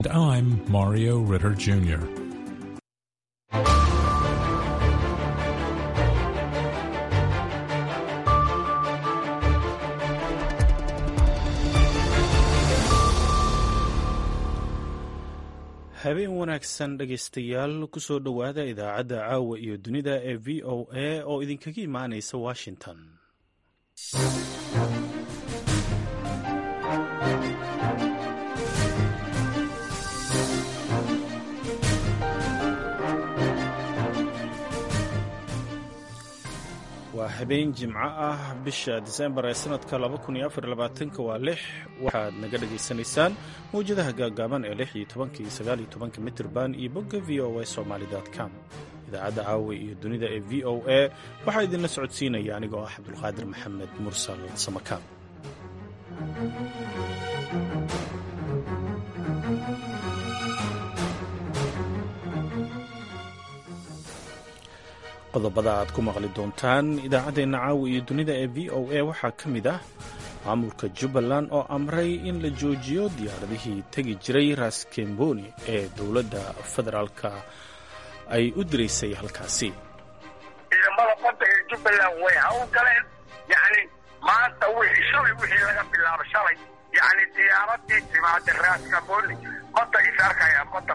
I'm Mario Ritter Jr. habeen wanaagsan dhegaystayaal kusoo dhowaada idaacadda caawa iyo dunida ee v o a oo idinkaga imaanaysa washington. waa habeen jimco ah bisha diseembar ee sanadka waa 6 waxaad naga dhagaysanaysaan mawjadaha gaagaaban ee 16 iyo 19 mitirban iyo bogga voa somali.com. idaacadda caawa iyo dunida ee v o a waxaa idinla socodsiinaya anigoo ah cabdulqaadir maxamed mursal samakaan. qodobada aad ku maqli doontaan idaacaddeenna caawa iyo dunida ee v o a waxaa ka mid ah maamulka jubbaland oo amray in la joojiyo diyaaradihii tegi jiray raskamboni ee dowladda federaalka ay u diraysay halkaasi. ciidamada badda ee jubbaland way hawl galeen, yacni maanta wixii laga bilaabo shalay, yacni diyaaradii timaada raskamboni badda isaarkaya badda.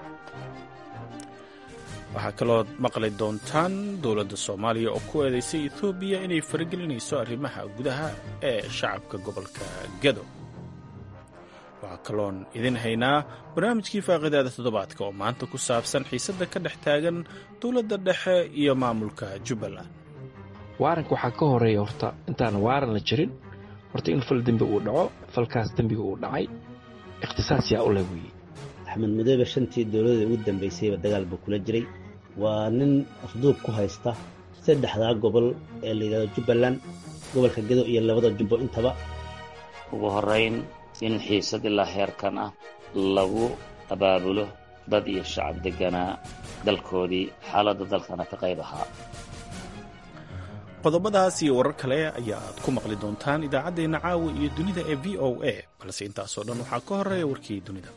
waxaa kaloo maqli doontaan dowladda soomaaliya oo ku eedaysay etoobiya inay faragelinayso arrimaha gudaha ee shacabka gobolka Gedo. waxaa kaloon idin haynaa barnaamijkii faaqidaada toddobaadka oo maanta ku saabsan xiisadda ka dhex taagan dowladda dhexe iyo maamulka jubbaland. waaranka waxaa ka horeeya horta intaan waaran la jirin horta in fal dembi uu dhaco, falkaas dembiga uu dhacay ikhtisaas yaa u leh weeye. axmed madoobe shantii dowladda ugu dambaysayba dagaal buu kula jiray. waa nin afduub ku haysta saddexdaa gobol ee la yidhahdo jubbaland, gobolka gedo iyo labada jubbo intaba. ugu horrayn in xiisad ilaa heerkan ah lagu abaabulo dad iyo shacab degganaa dalkoodii, xaaladda dalkana ka qayb ahaa. qodobadaas iyo warar kale ayaad ku maqli doontaan idaacaddeenna caawa iyo dunida ee v o a, balse intaasoo dhan waxaa ka horreeya warkii dunida.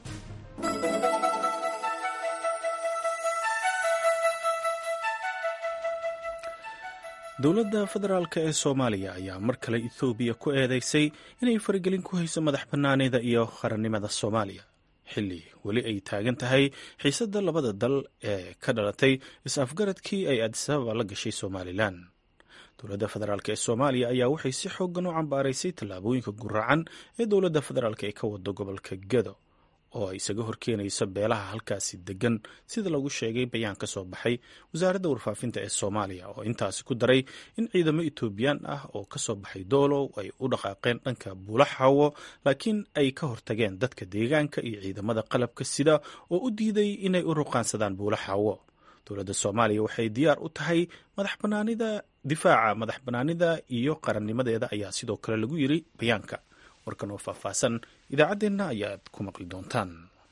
dowladda federaalk ee soomaaliya ayaa mar kale etoobiya ku eedaysay inay faragelin ku hayso madax bannaanida iyo qarannimada soomaaliya, xilli weli ay taagan tahay xiisadda labada dal ee ka dhalatay is-afgaradkii ay adisababa la gashay somalilan. dowladda federaalk ee soomaaliya ayaa waxay si xooggan u cambaaraysay tallaabooyinka guracan ee dowladda federaalk ay ka wado gobolka Gedo oo ay isaga horkeenayso beelaha halkaasi degan, sida lagu sheegay bayaan ka soo baxay wasaaradda warfaafinta ee soomaaliya oo intaasi ku daray in ciidamo etoobiyaan ah oo ka soo baxay doolow ay u dhaqaaqeen dhanka buulaxaawo, laakiin ay ka hortageen dadka deegaanka iyo ciidamada qalabka sida oo u diiday inay u ruqaansadaan buulaxaawo. dowladda soomaaliya waxay diyaar u tahay difaaca madax bannaanida iyo qarannimadeeda ayaa sidoo kale lagu yiri bayaanka. warkan oo faahfaahsan idaacaddeenna ayaad ku maqli doontaan.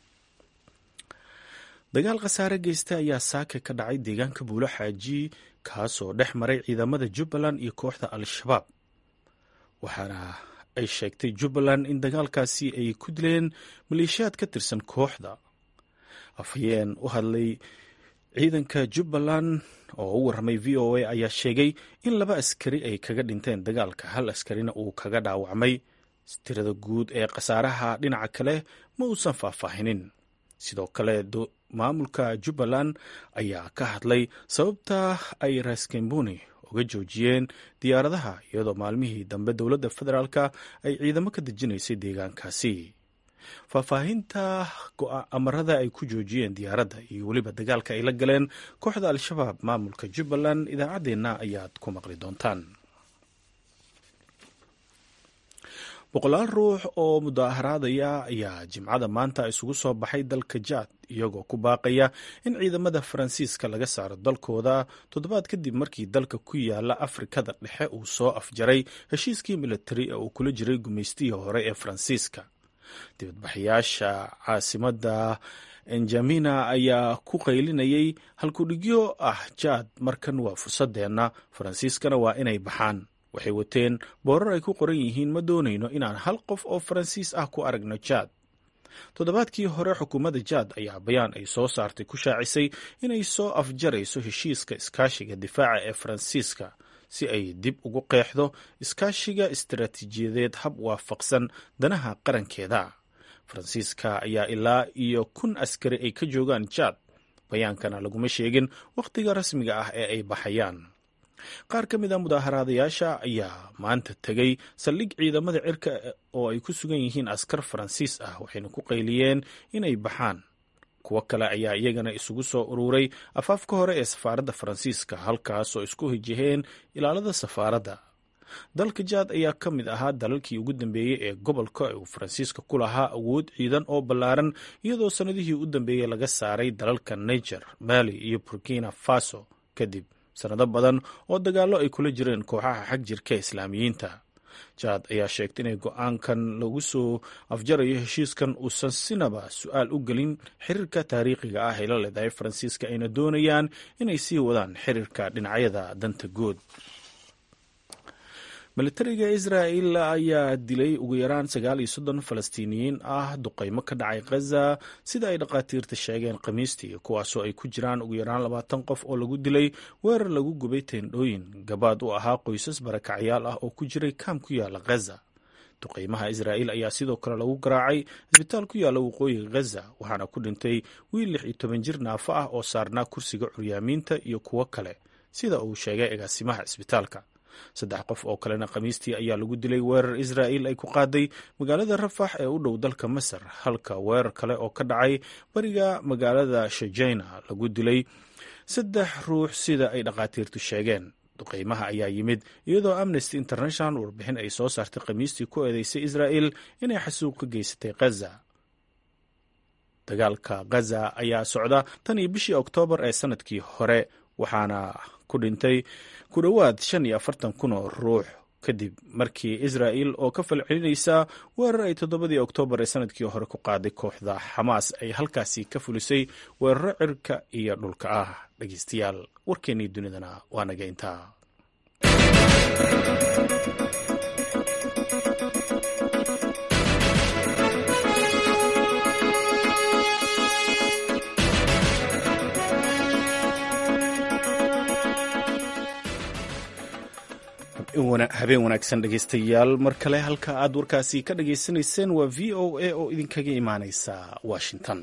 dagaal khasaare geysta ayaa saake ka dhacay deegaanka buulo xaaji, kaasoo dhex maray ciidamada jubbaland iyo kooxda al-shabaab. waxaana ay sheegtay jubbaland in dagaalkaasi ay ku dileen maleeshiyaad ka tirsan kooxda. afhayeen u hadlay ciidanka jubbaland oo u warramay v o a ayaa sheegay in 2 askari ay kaga dhinteen dagaalka, 1 askarina uu kaga dhaawacmay. tirada guud ee khasaaraha dhinaca kale ma uusan faahfaahinin. sidoo kale maamulka jubbaland ayaa ka hadlay sababta ay raskamboni uga joojiyeen diyaaradaha, iyadoo maalmihii dambe dowladda federaalka ay ciidamo ka dejinaysay deegaankaasi. faahfaahinta amarada ay ku joojiyeen diyaaradda iyo weliba dagaalka ay la galeen kooxda al-shabaab maamulka jubbaland idaacaddeenna ayaad ku maqli doontaan. boqolaal ruux oo mudaaharaadaya ayaa jimcada maanta isugu soo baxay dalka Jaad, iyagoo ku baaqaya in ciidamada Faransiiska laga saaro dalkooda toddobaad kadib markii dalka ku yaala Afrikada Dhexe uu soo afjaray heshiiskii militari ee uu kula jiray gumaystihii hore ee Faransiiska. dibadbaxayaasha caasimadda N'Djamena ayaa ku qaylinayay halkudhigyo ah Jaad markan waa fursadeenna, Faransiiskana waa inay baxaan. waxay wateen boorar ay ku qoran yihiin ma doonayno inaan hal qof oo Faransiis ah ku aragno Jaad. toddobaadkii hore xukuumadda jaad ayaa bayaan ay soo saartay ku shaacisay inay soo afjarayso heshiiska iskaashiga difaaca ee faransiiska si ay dib ugu qeexdo iskaashiga istaraatiijiyadeed hab waafaqsan danaha qarankeeda. faransiiska ayaa ilaa iyo 1,000 askari ay ka joogaan jaad. bayaankana laguma sheegin wakhtiga rasmiga ah ee ay baxayaan. qaar ka mid a mudaaharaadayaasha ayaa maanta tegay saldhig ciidamada cirka oo ay ku sugan yihiin askar faransiis ah, waxayna ku qayliyeen inay baxaan. kuwo kale ayaa iyagana isugu soo ururay afaafka hore ee safaaradda faransiiska, halkaas oo isku hijiheen ilaalada safaaradda. dalka jaad ayaa ka mid ahaa dalalkii ugu dambeeyey ee gobolka uu faransiiska ku lahaa awood ciidan oo ballaaran, iyadoo sannadihii u dambeeyey laga saaray dalalka niger, mali iyo burkina faso kadib sannado badan oo dagaallo ay kula jireen kooxaha xag jirka islaamiyiinta. jaad ayaa sheegtay inay go-aankan lagu soo afjarayo heshiiskan uusan sinaba su-aal u gelin xiriirka taariikhiga ah ay la leedahay faransiiska, ayna doonayaan inay sii wadaan xiriirka dhinacyada danta guud. militariga israa'il ayaa dilay ugu yaraan 39 falastiiniyiin ah duqaymo ka dhacay khaza, sida ay dhakhaatiirta sheegeen khamiistii, kuwaasoo ay ku jiraan ugu yaraan 20 qof oo lagu dilay weerar lagu gubay teendhooyin gabaad u ahaa qoysas barakacyaal ah oo ku jiray kaam ku yaala khaza. duqaymaha israa'il ayaa sidoo kale lagu garaacay isbitaal ku yaala waqooyiga khaza, waxaana ku dhintay wiil 16 jir naafo ah oo saarnaa kursiga curyaamiinta iyo kuwo kale, sida uu sheegay agaasimaha isbitaalka. 3 qof oo kalena khamiistii ayaa lagu dilay weerar israa'il ay ku qaaday magaalada rafax ee u dhow dalka masar, halka weerar kale oo ka dhacay bariga magaalada shajayna lagu dilay 3 ruux, sida ay dhakhaatiirtu sheegeen. duqaymaha ayaa yimid iyadoo Amnesty International warbixin ay soo saartay khamiistii ku eedeysay israa'il inay xasuuq ka geysatay khaza. dagaalka khaza ayaa socda tan iyo bishii Oktoobar ee sanadkii hore, waxaana ku dhintay ku dhowaad 45,000 oo ruux kadib markii israa'il oo ka falcelinaysa weerar ay 7 Oktoobar ee sanadkii hore ku qaaday kooxda xamaas ay halkaasi ka fulisay weeraro cirka iyo dhulka ah. dhegeystayaal, warkeennii dunidana waa naga intaa. habeen wanaagsan dhegeystayaal, mar kale halka aad warkaasi ka dhageysanayseen waa v o a oo idinkaga imaaneysa Washington.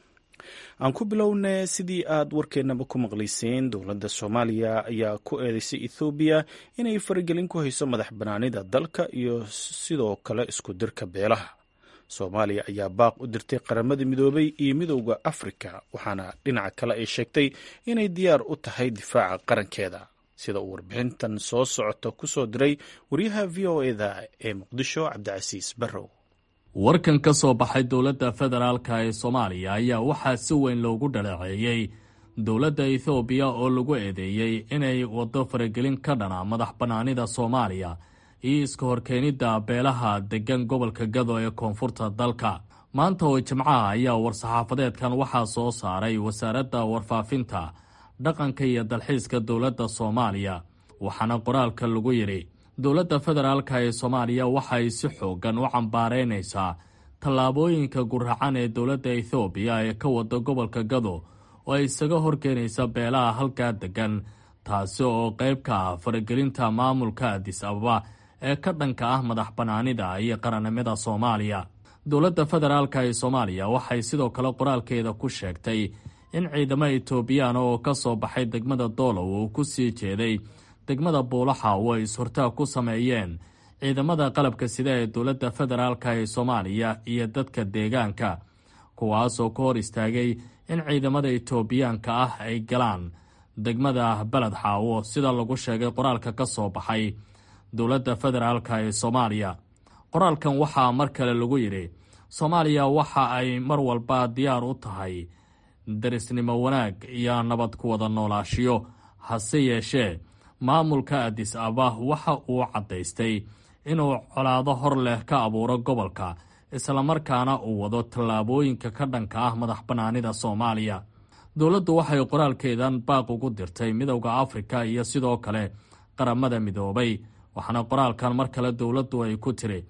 aan ku bilowne sidii aad warkeennaba ku maqlayseen, dowladda Soomaaliya ayaa ku eedeysay Ethiopia inay faragelin ku hayso madax banaanida dalka iyo sidoo kale isku dirka beelaha. Soomaaliya ayaa baaq u dirtay qaramada midoobay iyo midowda Afrika, waxaana dhinaca kale ay sheegtay inay diyaar u tahay difaaca qarankeeda, sida uu warbixintan soo socota ku soo diray wariyaha v o eda ee Muqdisho Cabdicasiis Barrow. warkan ka soo baxay dowladda federaalka ee Soomaaliya ayaa waxaa si weyn loogu dhaleeceeyey dowladda Ethiopia oo lagu eedeeyey inay wado faragelin ka dhana madax banaanida Soomaaliya iyo iska horkeenida beelaha degan gobolka Gado ee koonfurta dalka. maanta oo Jimcaha ayaa war-saxaafadeedkan waxaa soo saaray wasaaradda warfaafinta, dhaqanka iyo dalxiiska dowladda Soomaaliya, waxaana qoraalka lagu yiri dowladda federaalka ee Soomaaliya waxay si xoogan u cambaareynaysaa tallaabooyinka guracan ee dowladda Ethiopia ee ka wada gobolka Gado oo ay isaga horkeenaysa beelaha halkaa degan, taasi oo qayb ka ah faragelinta maamulka Addis Ababa ee ka dhanka ah madax banaanida iyo qarannimada Soomaaliya. dowladda federaalka ee Soomaaliya waxay sidoo kale qoraalkeeda ku sheegtay in ciidamo Ethiopian oo ka soo baxay degmada Doolow uu ku sii jeeday degmada Buulaxa oo ay is-hortaag ku sameeyeen ciidamada qalabka sida ee dowladda federaalka ee Soomaaliya iyo dadka deegaanka, kuwaasoo ka hor istaagay in ciidamada Ethiopianka ah ay galaan degmada Balad Xaawo, sida lagu sheegay qoraalka ka soo baxay dowladda federaalka ee Soomaaliya. qoraalkan waxaa mar kale lagu yiri Soomaaliya waxa ay mar walba diyaar u tahay darisnimo wanaag iyo nabad ku wada noolaashiyo, hase yeeshee maamulka Addis Ababa waxa uu cadaystay inuu colaado hor leh ka abuuro gobolka, isla markaana uu wado tallaabooyinka ka dhanka ah madax banaanida Soomaaliya. dowladdu waxay qoraalkeedan baaq ugu dirtay midowda Afrika iyo sidoo kale qaramada midoobay, waxaana qoraalkan mar kale dowladdu ay ku tiri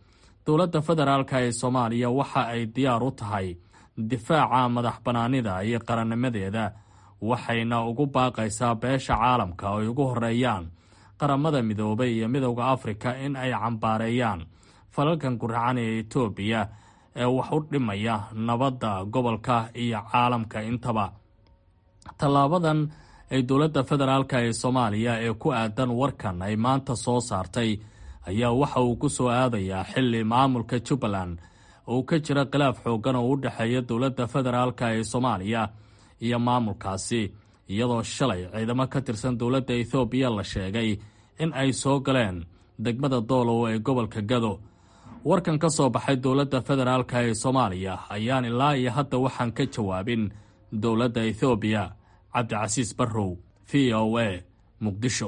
dowladda federaalka ee soomaaliya waxa ay diyaar u tahay difaaca madax bannaanida iyo qarannimadeeda, waxayna ugu baaqaysaa beesha caalamka oo ay ugu horeeyaan qaramada midoobay iyo midowda afrika in ay cambaareeyaan falalkan guracan ee etoobiya ee wax u dhimaya nabadda gobolka iyo caalamka intaba. tallaabadan ay dowladda federaalka ee soomaaliya ee ku aadan warkan ay maanta soo saartay ayaa waxa uu ku soo aadayaa xilli maamulka jubbaland oo ka jira khilaaf xooggan oo u dhexeeya dowladda federaalka ee soomaaliya iyo maamulkaasi, iyadoo shalay ciidamo ka tirsan dowladda ethoobiya la sheegay in ay soo galeen degmada doolow ee gobolka gado. warkan ka soo baxay dowladda federaalka ee soomaaliya ayaan ilaa iyo hadda waxaan ka jawaabin dowladda ethoobiya. cabdicasiis barrow, v o a, muqdisho.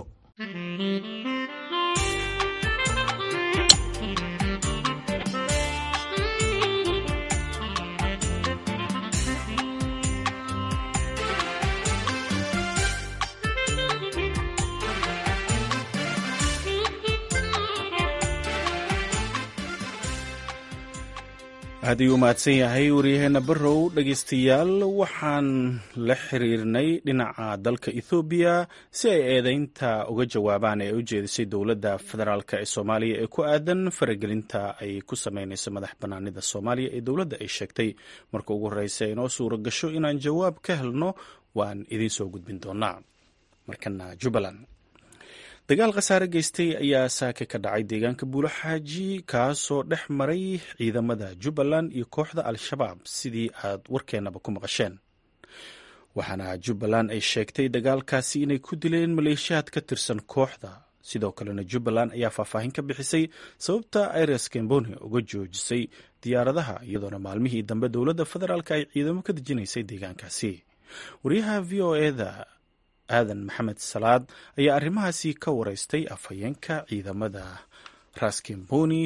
aad ayuu u mahadsan yahay waryaheena barrow. dhegaystayaal, waxaan la xiriirnay dhinaca dalka ethoobiya si ay eedeynta uga jawaabaan ee u jeedisay dowladda federaalk ee soomaaliya ee ku aadan faragelinta ay ku sameynayso madax bannaanida soomaaliya ee dowladda ay sheegtay. marka ugu horreysa inoo suura gasho inaan jawaab ka helno waan idiin soo gudbin doonaa. markana jubbaland, dagaal khasaare geystay ayaa saaka ka dhacay deegaanka buulo xaaji, kaasoo dhex maray ciidamada jubbaland iyo kooxda al-shabaab, sidii aad warkeennaba ku maqasheen. waxaana jubbaland ay sheegtay dagaalkaasi inay ku dileen maleeshiyaad ka tirsan kooxda. sidoo kalena jubbaland ayaa faahfaahin ka bixisay sababta ayres kemboni uga joojisay diyaaradaha, iyadoona maalmihii dambe dowladda federaalk ay ciidamo ka dejinaysay deegaankaasi. wariyaha v o eda aadan maxamed salaad ayaa arrimahaasi ka wareystay afhayeenka ciidamada raskemboni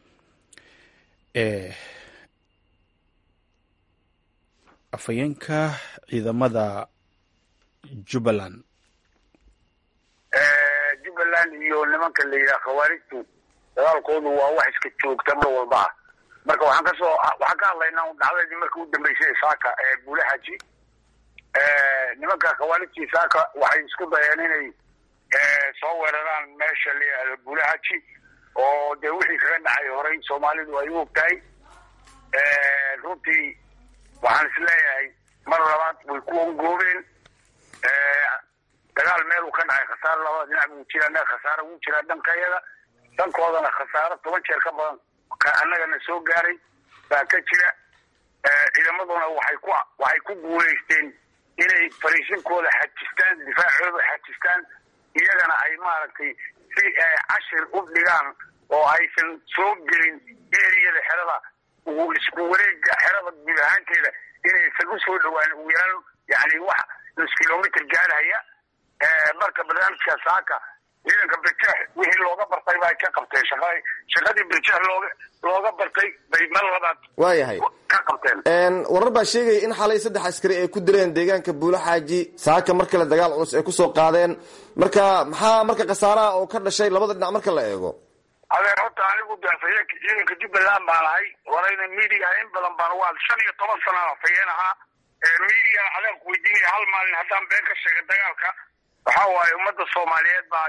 ee afhayeenka ciidamada jubbaland. jubbaland iyo nimanka la yidhaha khawaarijtu dagaalkoodu waa wax iska joogta mar walba. marka waxaan ka hadlaynaa dhacdadii markii u dambeysay saaka ee buulo xaaji. nimanka khawaarijtii saaka waxay isku dayeen inay soo weeraraan meesha la yidhaahdo buulo xaaji, oo dee wixii kaga dhacay horey soomaalidu ay u ogtahay. runtii waxaan isleeyahay mar labaad way ku ongoobeen. dagaal meel uu ka dhacay khasaare labada dhinac buu jiraa, khasaare wuu jiraa dhankayada, dhankoodana khasaare 10 jeer ka badan ka annagana soo gaaray baa ka jira. ciidamaduna waxay ku guulaysteen inay fariisinkooda xajistaan, difaacooda xajistaan, iyagana ay maaragtay si cashir u dhigaan oo aysan soo gelin eriyada xerada isku wareega xerada guud ahaanteeda, inaysan u soo dhawaan ugu yaraan yani wax nus kilomitr gaarhaya. marka barnaamijka saaka ciidanka birjeex wixii looga bartay bay ka qabteen. shaqadii birjeex looga bartay bay mar labaad waayahay ka qabteen. warar baa sheegaya in xalay 3 askari ay ku dileen deegaanka buulo xaaji, saaka mar kale dagaal culus ay kusoo qaadeen. maxaa marka khasaaraha oo ka dhashay labada dhinac marka la eego? adeer horta anigu afhayeenka ciidanka jubbaland baan ahay, warayna media in badan baan waa 15 sano afhayeen ahaa. media adeer ku weydiinaya hal maalin haddaan been ka sheega dagaalka waxa waaye ummadda soomaaliyeed baa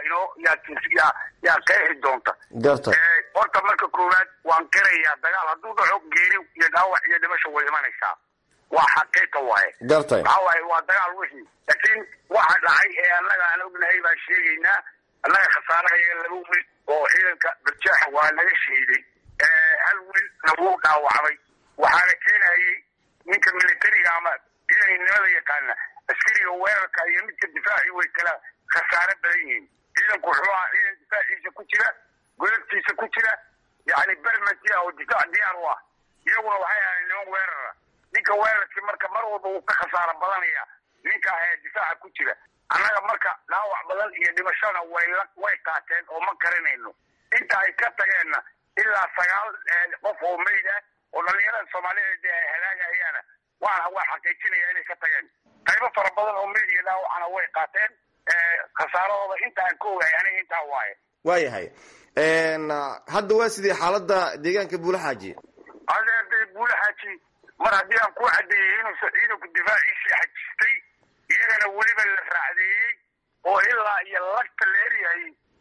yaa qeexi doonta. horta marka koowaad waan qirayaa dagaal hadduu dhaco geeri iyo dhaawac iyo dhimasho way imanaysaa, waa xaqiiqa waaye. waxa waaye waa dagaal wixii, laakiin waxa dhacay ee annaga aan ognahay baan sheegaynaa. annaga khasaarahayaga 2 wiil oo ciidanka birjeexa waa naga shahiiday, 1 wiilna wuu dhaawacmay. waxaana keenayay ninka militariga ama ciidanimada yaqaana askariga weerarka iyo midka difaaci way kala khasaare badan yihiin. ciidanku wuxuu ahaa ciidan difaaciisa ku jira, godobtiisa ku jira, yani bermatiya oo difaac diyaar u ah. iyaguna waxay ahayn niman weerara. ninka weerarkii marka mar walba wuu ka khasaaro badanaya ninka ahee difaaca ku jira. annaga marka dhaawac badan iyo dhimashada way qaateen oo ma garanayno. inta ay ka tageenna ilaa 9 qof oo meyd ah oo dhalinyarada soomaaliyeed ay halaagayaana waa xaqiijinaya inay ka tageen. qaybo fara badan oo meyd iyo dhaawacana way qaateen. khasaaradooda intaan ka ogahay aniga intaa waaye. waayahay hadda waa sidii xaalada deegaanka buulaxaaji adeerday buulaxaaji mar haddii aan ku cadeeyey inuusan ciidanku difaaciisii xajistay iyagana weliba la raacdeeyey oo ilaa iyo lagta la eryahay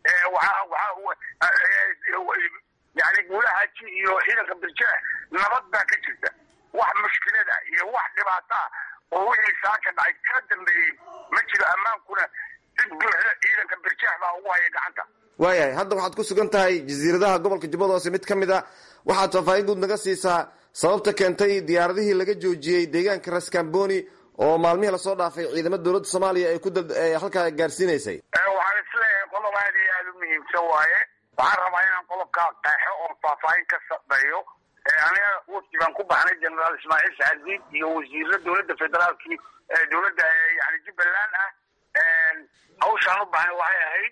yani buulaxaaji iyo ciidanka birjeex nabad baa ka jirta wax mushkilada iyo wax dhibaataa oo wixii saaka dhacay ka dambeeyey ma jiro ammaankuna si buuxda ciidanka birjeex baa ugu haya gacanta waayahay hadda waxaad ku sugan tahay jasiiradaha gobolka jubbada hoose mid ka mid a waxaad faahfaahin guud naga siisaa sababta keentay diyaaradihii laga joojiyey deegaanka raskamboni oo maalmihii lasoo dhaafay ciidamada dowladda soomaaliya ay halkaa gaarsiinaysay waxaan isleeyahay qodob aad iyo aada u muhiimsan waaye waxaan rabaa inaan qodobkaa qeexo oon faahfaahin ka sameeyo aniga wafdi baan ku baxnay generaal ismaaciil saxardiid iyo wasiirra dowladda federaalki dowladda yani jubbaland ah hawshaan u baxnay waxay ahayd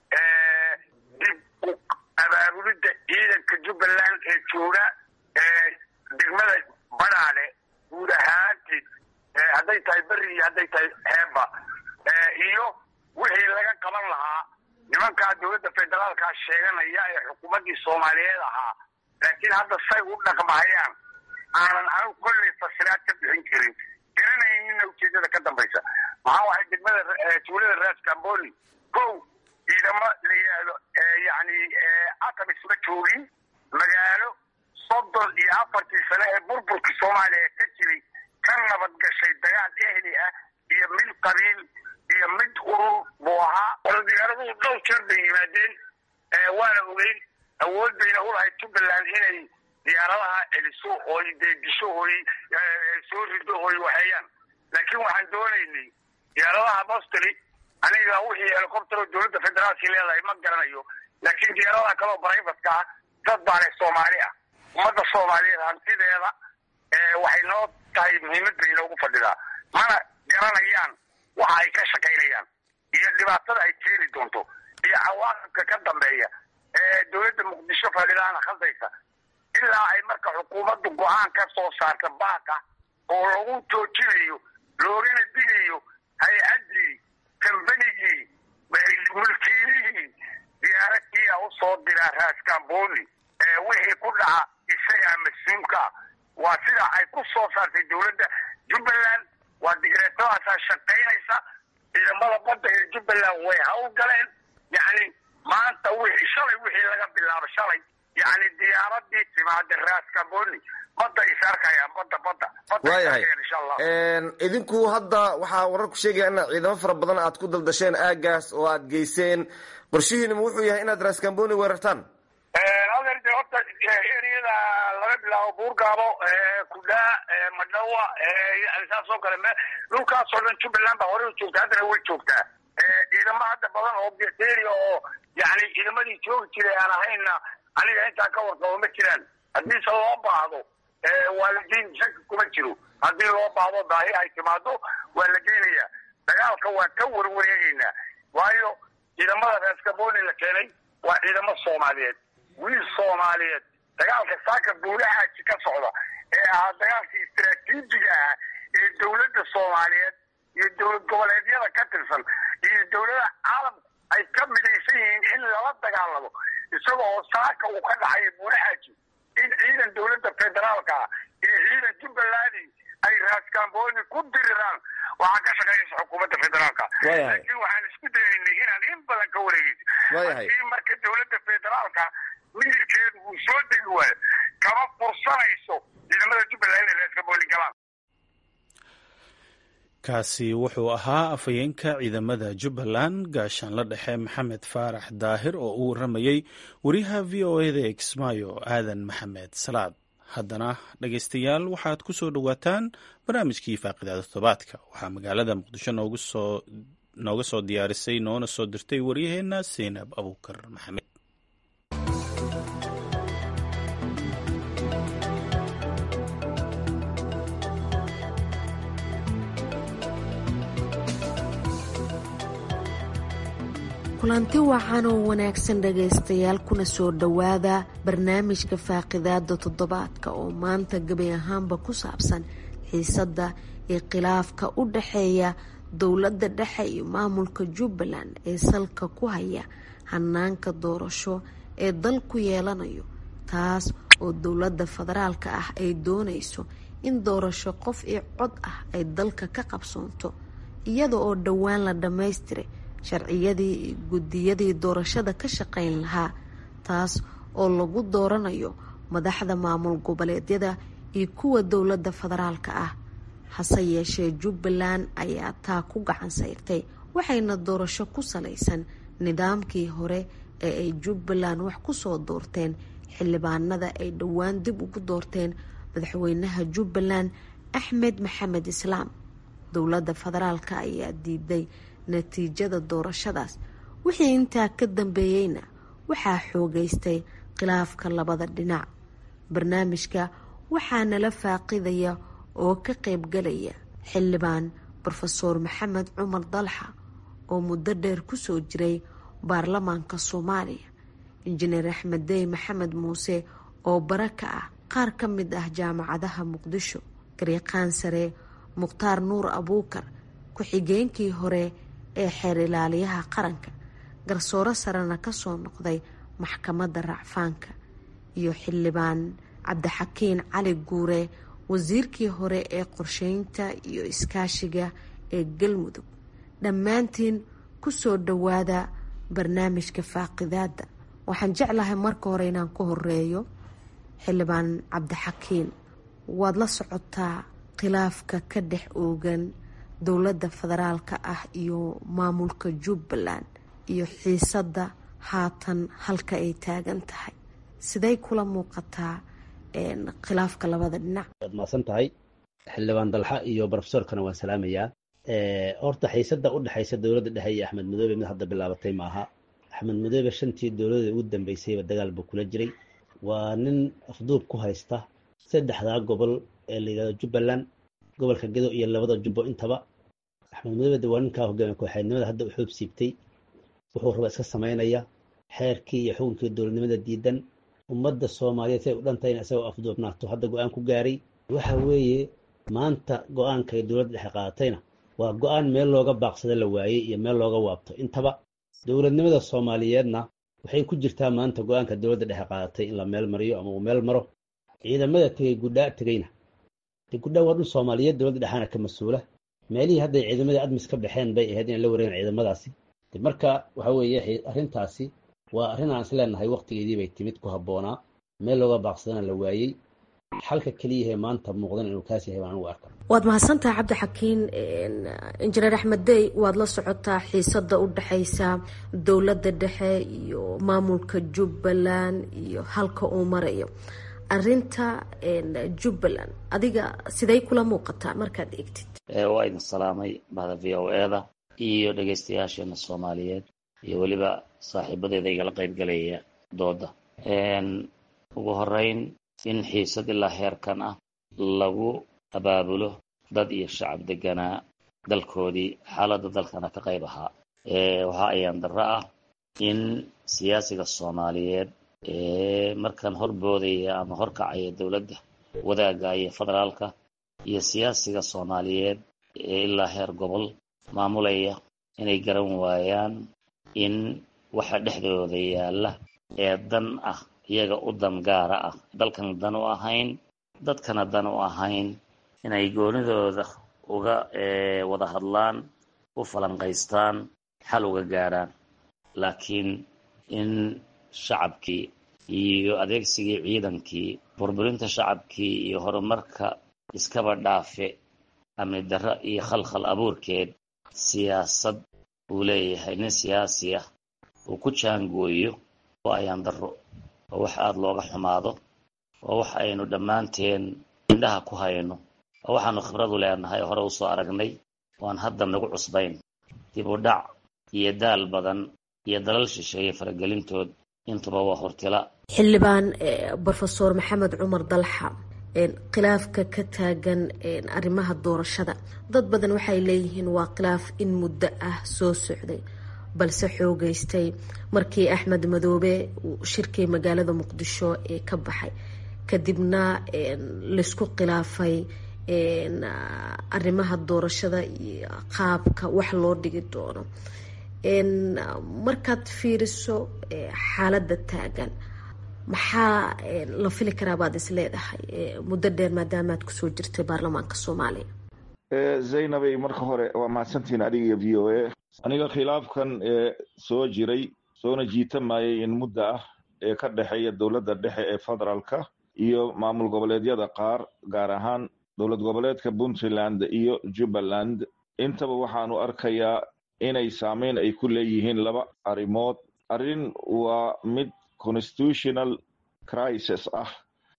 dib u abaabulidda ciidanka jubbaland ee jooga degmada badhaale guud ahaanteed hadday tahay beri iyo hadday tahay xeebba iyo wixii laga qaban lahaa nimankaa dowladda federaalkaa sheeganaya ee xukuumaddii soomaaliyeed ahaa laakiin hadda say u dhaqmahayaan aanan anigu kolley fasiraad ka bixin karin garanaynina ujeedada ka dambaysa maxaa waxay degmada tuulada raskamboni kow ciidamo la yidhaahdo yani atamis ma joogin magaalo 34 sano ee burburkii soomaaliya ka jiray ka nabad gashay dagaal ehli ah iyo mid qabiil iyo mid urur buu ahaa orodiyaaraduu dhowr jeer bay yimaadeen waana ogeyn awood bayna u lahayd jubbaland inay diyaaradaha celiso ooy deegisho ooy soo rido ooy waxeeyaan laakiin waxaan doonaynay diyaaradaha mostly aniga wixii helicopter oo dowladda federaalki leedahay ma garanayo laakiin diyaaradaha kaloo brivatka ah dad baane soomaali ah ummadda soomaaliyeed hantideeda waxay noo tahay muhiimad bay noogu fadhidaa mana garanayaan waxa ay ka shaqaynayaan iyo dhibaatada ay keeni doonto iyo cawaaqibka ka dambeeya dowladda muqdisho fadhidaana khaldaysa ilaa ay marka xukuumaddu go-aan ka soo saarta baaqa oo lagu joojinayo loogana digayo hay-addii kambanigii mulkiilihii diyaaradkiia usoo diraa raskamboni wixii ku dhaca isagaa mas-uulka waa sida ay ku soo saartay dowladda jubbaland waa digreetadaasaa shaqaynaysa ciidamada badda ee jubbaland way hawlgaleen yani maanta shalay wixii laga bilaabo shalay yani diyaaradii timaada raskamboni badda is arkayaan badda waayahay insha allah idinku hadda waxaa wararku sheegaya inaad ciidamo fara badan aad ku daldasheen aagaas oo aad geyseen qorshihiinima wuxuu yahay inaad raskamboni weerartaan adeerde horta eriyada laga bilaabo buurgaabo kudhaa madhawa yani saas oo kale dhulkaasoo dhan jubbaland baa horey u joogta haddana way joogtaa ciidamo hadda badan oo area oo yani ciidamadii joogi jiray aan ahayna aniga intaa ka warqabo ma jiraan haddiise loo baahdo waa la geyn shaki kuma jiro haddii loo baahdo baahi ay timaado waa la geynayaa dagaalka waa ka warwareegaynaa waayo ciidamada raskamboni la keenay waa ciidamo soomaaliyeed wiil soomaaliyeed dagaalka saaka buulaxaaji ka socda ee ahaa dagaalkii istaraatiijiga ah ee dowladda soomaaliyeed iyo dowlad goboleedyada ka tirsan iyo dowlada caalamku ay ka midaysan yihiin in lala dagaalamo isagoo saaka uu ka dhaxayo buulaxaaji in ciidan dowladda federaalka ah iyo ciidan jubbalandi ay raskamboni ku diriraan waxaa ka shaqeynaysa xukuumadda federaalka laakiin waxaan isku dayaynay inaan in badan ka wareegeyso hadii marka dowladda federaalka midilkeedu uu soo degi waayo kama fursanayso ciidamada jubbaland inay raskamboni galaan kaasi wuxuu ahaa afhayeenka ciidamada jubbaland gaashaanla dhexe maxamed faarax daahir oo u waramayey wariyaha v o eda ee kismaayo aadan maxamed salaad haddana dhegaystayaal waxaad ku soo dhowaataan barnaamijkii faaqidaada todobaadka waxaa magaalada muqdisho nooga soo diyaarisay noona soo dirtay waryaheena seynab abuukar maxamed kulanti wacan oo wanaagsan dhagaystayaal kuna soo dhowaada barnaamijka faaqidaada toddobaadka oo maanta gabi ahaanba ku saabsan xiisadda iyo khilaafka u dhaxeeya dowladda dhexe iyo maamulka jubbaland ee salka ku haya hanaanka doorasho ee dalku yeelanayo, taas oo dowladda federaalka ah ay doonayso in doorasho qof iyo cod ah ay dalka ka qabsoonto, iyada oo dhowaan la dhammaystiray sharciyadii iyo guddiyadii doorashada ka shaqayn lahaa, taas oo lagu dooranayo madaxda maamul goboleedyada iyo kuwa dowladda federaalka ah. hase yeeshee Jubbaland ayaa taa ku gacan sayrtay, waxayna doorasho ku salaysan nidaamkii hore ee ay Jubbaland wax ku soo doorteen xildhibaanada ay dhowaan dib ugu doorteen madaxweynaha Jubbaland Axmed Maxamed Islaam. dowladda federaalka ayaa diiday natiijada doorashadaas. wixii intaa ka dambeeyeyna waxaa xoogeystay khilaafka labada dhinac. barnaamijka waxaa nala faaqidaya oo ka qaybgalaya xildhibaan Profesor Maxamed Cumar Dalxa oo muddo dheer kusoo jiray baarlamaanka Soomaaliya, injineer Axmed Dey Maxamed Muuse oo bara ka ah qaar ka mid ah jaamacadaha Muqdisho, garyaqaan sare Mukhtaar Nuur Abuukar, ku-xigeenkii hore ee xeer ilaaliyaha qaranka, garsoore sarena kasoo noqday maxkamadda racfaanka, iyo xildhibaan Cabdixakiin Cali Guure, wasiirkii hore ee qorsheynta iyo iskaashiga ee Galmudug. dhammaantiin kusoo dhawaada barnaamijka faaqidaada. waxaan jeclahay marka hore inaan ku horeeyo xildhibaan Cabdixakiin. waad la socotaa khilaafka ka dhex oogan dowladda federaalka ah iyo maamulka Jubbaland iyo xiisada haatan halka ay taagan tahay. siday kula muuqataa khilaafka labada dhinac? waad maasan tahay xildhibaan Dalxa iyo profesorkana waan salaamayaa. horta xiisada u dhaxaysa dowladda dhexe iyo Axmed Madoobe mid hadda bilaabatay maaha. Axmed Madoobe shantii dowladda ugu dambeysayba dagaal buu kula jiray. waa nin afduub ku haysta saddexdaa gobol ee la yidhahdo Jubbaland, gobolka Gedo iyo labada Jubbo intaba. Axmed Madoobe waa ninkaa hogaamiye kooxeednimada hadda u xuub siibtay, wuxuu raba iska samaynaya xeerkii iyo xukunkii dowladnimada diidan. ummadda Soomaaliyeed say u dhantay in isagoo afduubnaato hadda go-aan ku gaaray. waxa weeye maanta go-aanka ay dowladda dhexe qaadatayna waa go-aan meel looga baaqsada la waayey iyo meel looga waabto intaba. dowladnimada Soomaaliyeedna waxay ku jirtaa maanta go-aanka dowladda dhexe qaadatay in la meel mariyo ama uu meel maro. ciidamada tegayna guddaa waa dhul Soomaaliyeed, dowladda dhexaana ka mas-uula. meelihii hadday ciidamadii admis ka baxeen bay ahayd inay la wareegaan ciidamadaasi. marka waxa weeye arrintaasi waa arrin aan isleenahay waqtigeedii bay timid ku habboonaa, meel looga baaqsadana la waayey. xalka keliyahe maanta muuqdan inuu kaas yahay baan ugu arkaa. waad mahadsantahay Cabdixakiin. injineer Axmed Dey, waad la socotaa xiisada u dhaxaysa dowladda dhexe iyo maamulka Jubbaland iyo halka uu marayo. arinta Jubbaland adiga siday kula muuqataa markaad eegtid? waa idin salaamay bahda VOA-da iyo dhegaystayaasheena Soomaaliyeed iyo weliba saaxiibadeeda igala qaybgalaya dooda. ugu horeyn in xiisad ilaa heerkan ah lagu abaabulo dad iyo shacab deganaa dalkoodii, xaaladda dalkana ka qayb ahaa. waxaa ayaan darro ah in siyaasiga Soomaaliyeed markan horboodaya ama horkacaya dowladda wadaaga iyo federaalka iyo siyaasiga Soomaaliyeed ilaa heer gobol maamulaya inay garan waayaan in waxa dhexdooda yaalla ee dan ah iyaga u dan gaara ah, dalkan dan u ahayn, dadkana dan u ahayn, inay goonidooda uga wada hadlaan, u falanqaystaan, xal uga gaaraan. laakiin in shacabkii iyo adeegsigii ciidankii, burburinta shacabkii iyo horumarka iskaba dhaafe amni darro iyo khalkhal abuurkeed siyaasad uu leeyahay nin siyaasi ah uu ku jaangooyo oo ayaan darro oo wax aada looga xumaado oo wax aynu dhammaanteen indhaha ku hayno oo waxaanu khibradu leenahay hore usoo aragnay waan hadda nagu cusbayn. dib u dhac iyo daal badan iyo dalal shisheeye faragelintood intuba waa hortila. xildhibaan Profesor Maxamed Cumar Dalxa, khilaafka ka taagan arrimaha doorashada, dad badan waxay leeyihiin waa khilaaf in muddo ah soo socday balse xoogeystay markii Axmed Madoobe uu shirkii magaalada Muqdisho ee ka baxay, kadibna laisku khilaafay arrimaha doorashada iyo qaabka wax loo dhigi doono. markaad fiiriso xaaladda taagan maxaa la fili karaa baad is leedahay muddo dheer maadaamaad kusoo jirtay baarlamaanka soomaaliya? zaynabay marka hore waa mahadsantihiin adiga iyo v o a. aniga khilaafkan soo jiray soona jiitamayay in muddo ah ee ka dhexeeya dowladda dhexe ee federaalka iyo maamul goboleedyada qaar gaar ahaan dowlad goboleedka puntland iyo jubbaland intaba waxaanu arkayaa inay saameyn ay ku leeyihiin laba arrimood. arrin waa mid constitutional crisis ah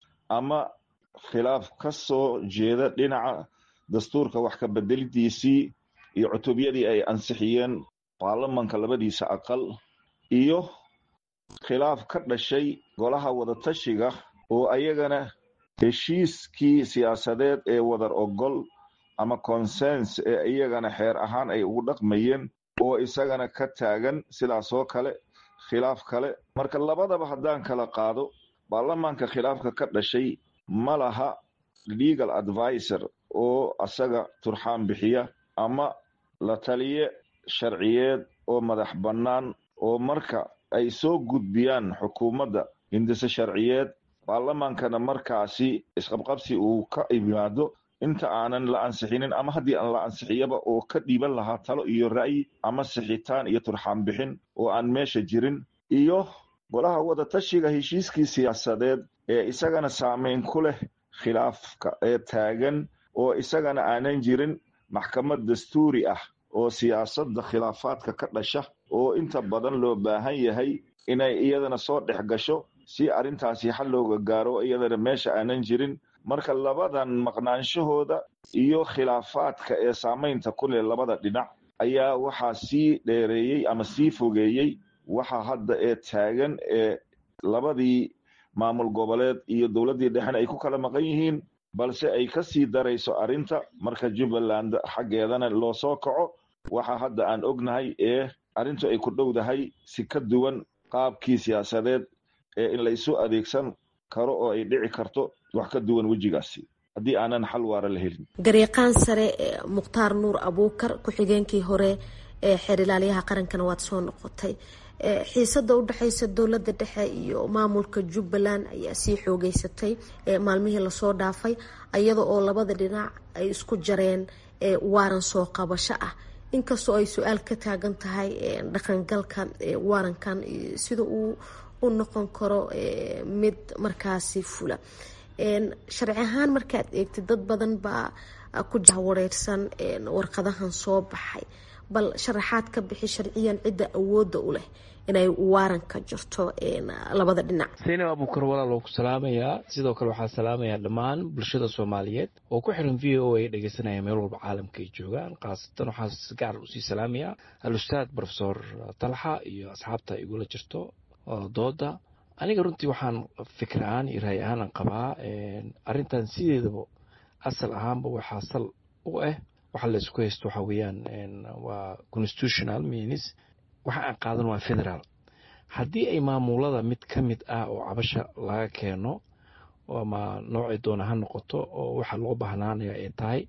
ama khilaaf ka soo jeeda dhinaca dastuurka wax ka bedelidiisii iyo cutubyadii ay ansixiyeen baarlamanka labadiisa aqal iyo khilaaf ka dhashay golaha wadatashiga oo ayagana heshiiskii siyaasadeed ee wadar ogol ama consens ee iyagana xeer ahaan ay ugu dhaqmayeen oo isagana ka taagan sidaasoo kale khilaaf kale. marka labadaba haddaan kala qaado baarlamaanka khilaafka ka dhashay ma laha legal advisor oo asaga turxaan bixiya ama la taliye sharciyeed oo madax bannaan oo marka ay soo gudbiyaan xukuumadda hindise sharciyeed baarlamaankana markaasi isqabqabsi uu ka yimaado inta aanan la ansixinin ama haddii aan la ansixiyaba oo ka dhiiban lahaa talo iyo ra'yi ama sixitaan iyo turxaan bixin oo aan meesha jirin iyo golaha wadatashiga heshiiskii siyaasadeed ee isagana saameyn ku leh khilaafka ee taagan oo isagana aanan jirin maxkamad dastuuri ah oo siyaasadda khilaafaadka ka dhasha oo inta badan loo baahan yahay inay iyadana soo dhex gasho si arrintaasi xal looga gaaro iyadana meesha aanan jirin. marka labadan maqnaanshahooda iyo khilaafaadka ee saameynta ku leh labada dhinac ayaa waxaa sii dheereeyey ama sii fogeeyey waxa hadda ee taagan ee labadii maamul goboleed iyo dowladdii dhexena ay ku kala maqan yihiin balse ay ka sii darayso arrinta marka jubbaland xaggeedana loo soo kaco waxa hadda aan ognahay ee arrintu ay ku dhowdahay si ka duwan qaabkii siyaasadeed ee in laysu adeegsan karo oo ay dhici karto wax ka duwan wejigaasi haddii aanan xal waara la helin. garyaqaan sare mukhtaar nuur abuukar ku-xigeenkii hore ee xeer ilaaliyaha qarankana waad soo noqotay. xiisada u dhexeysa dowladda dhexe iyo maamulka jubbaland ayaa sii xoogeysatay maalmihii lasoo dhaafay iyada oo labada dhinac ay isku jareen waaran soo qabasho ah inkastoo ay su-aal ka taagan tahay dhaqangalka waarankan sida uu u noqon karo mid markaasi fula. sharci ahaan markaad eegtid dad badan baa ku jahwareersan warqadahan soo baxay, bal sharaxaad ka bixi sharciyan cidda awoodda u leh inay waaranka jirto labada dhinac. zaynab abuukar walaal oo ku salaamayaa, sidoo kale waxaa salaamayaa dhammaan bulshada soomaaliyeed oo ku xiran v o a dhegeysanaya meel walba caalamka ay joogaan. khaasatan waxaa si gaar usii salaamayaa al-ustaad profesor talxa iyo asxaabta igula jirto dooda. aniga runtii waxaan fikir ahaan iyo raay ahaan aan qabaa arrintan sideedaba asal ahaanba waxaa sal u ah waxa la isku haysto waxa weeyaan waa constitutional means waxa aan qaadan waa federal. haddii ay maamulada mid ka mid ah oo cabasha laga keeno ama noocay doona ha noqoto oo waxa loo baahnaanaya ay tahay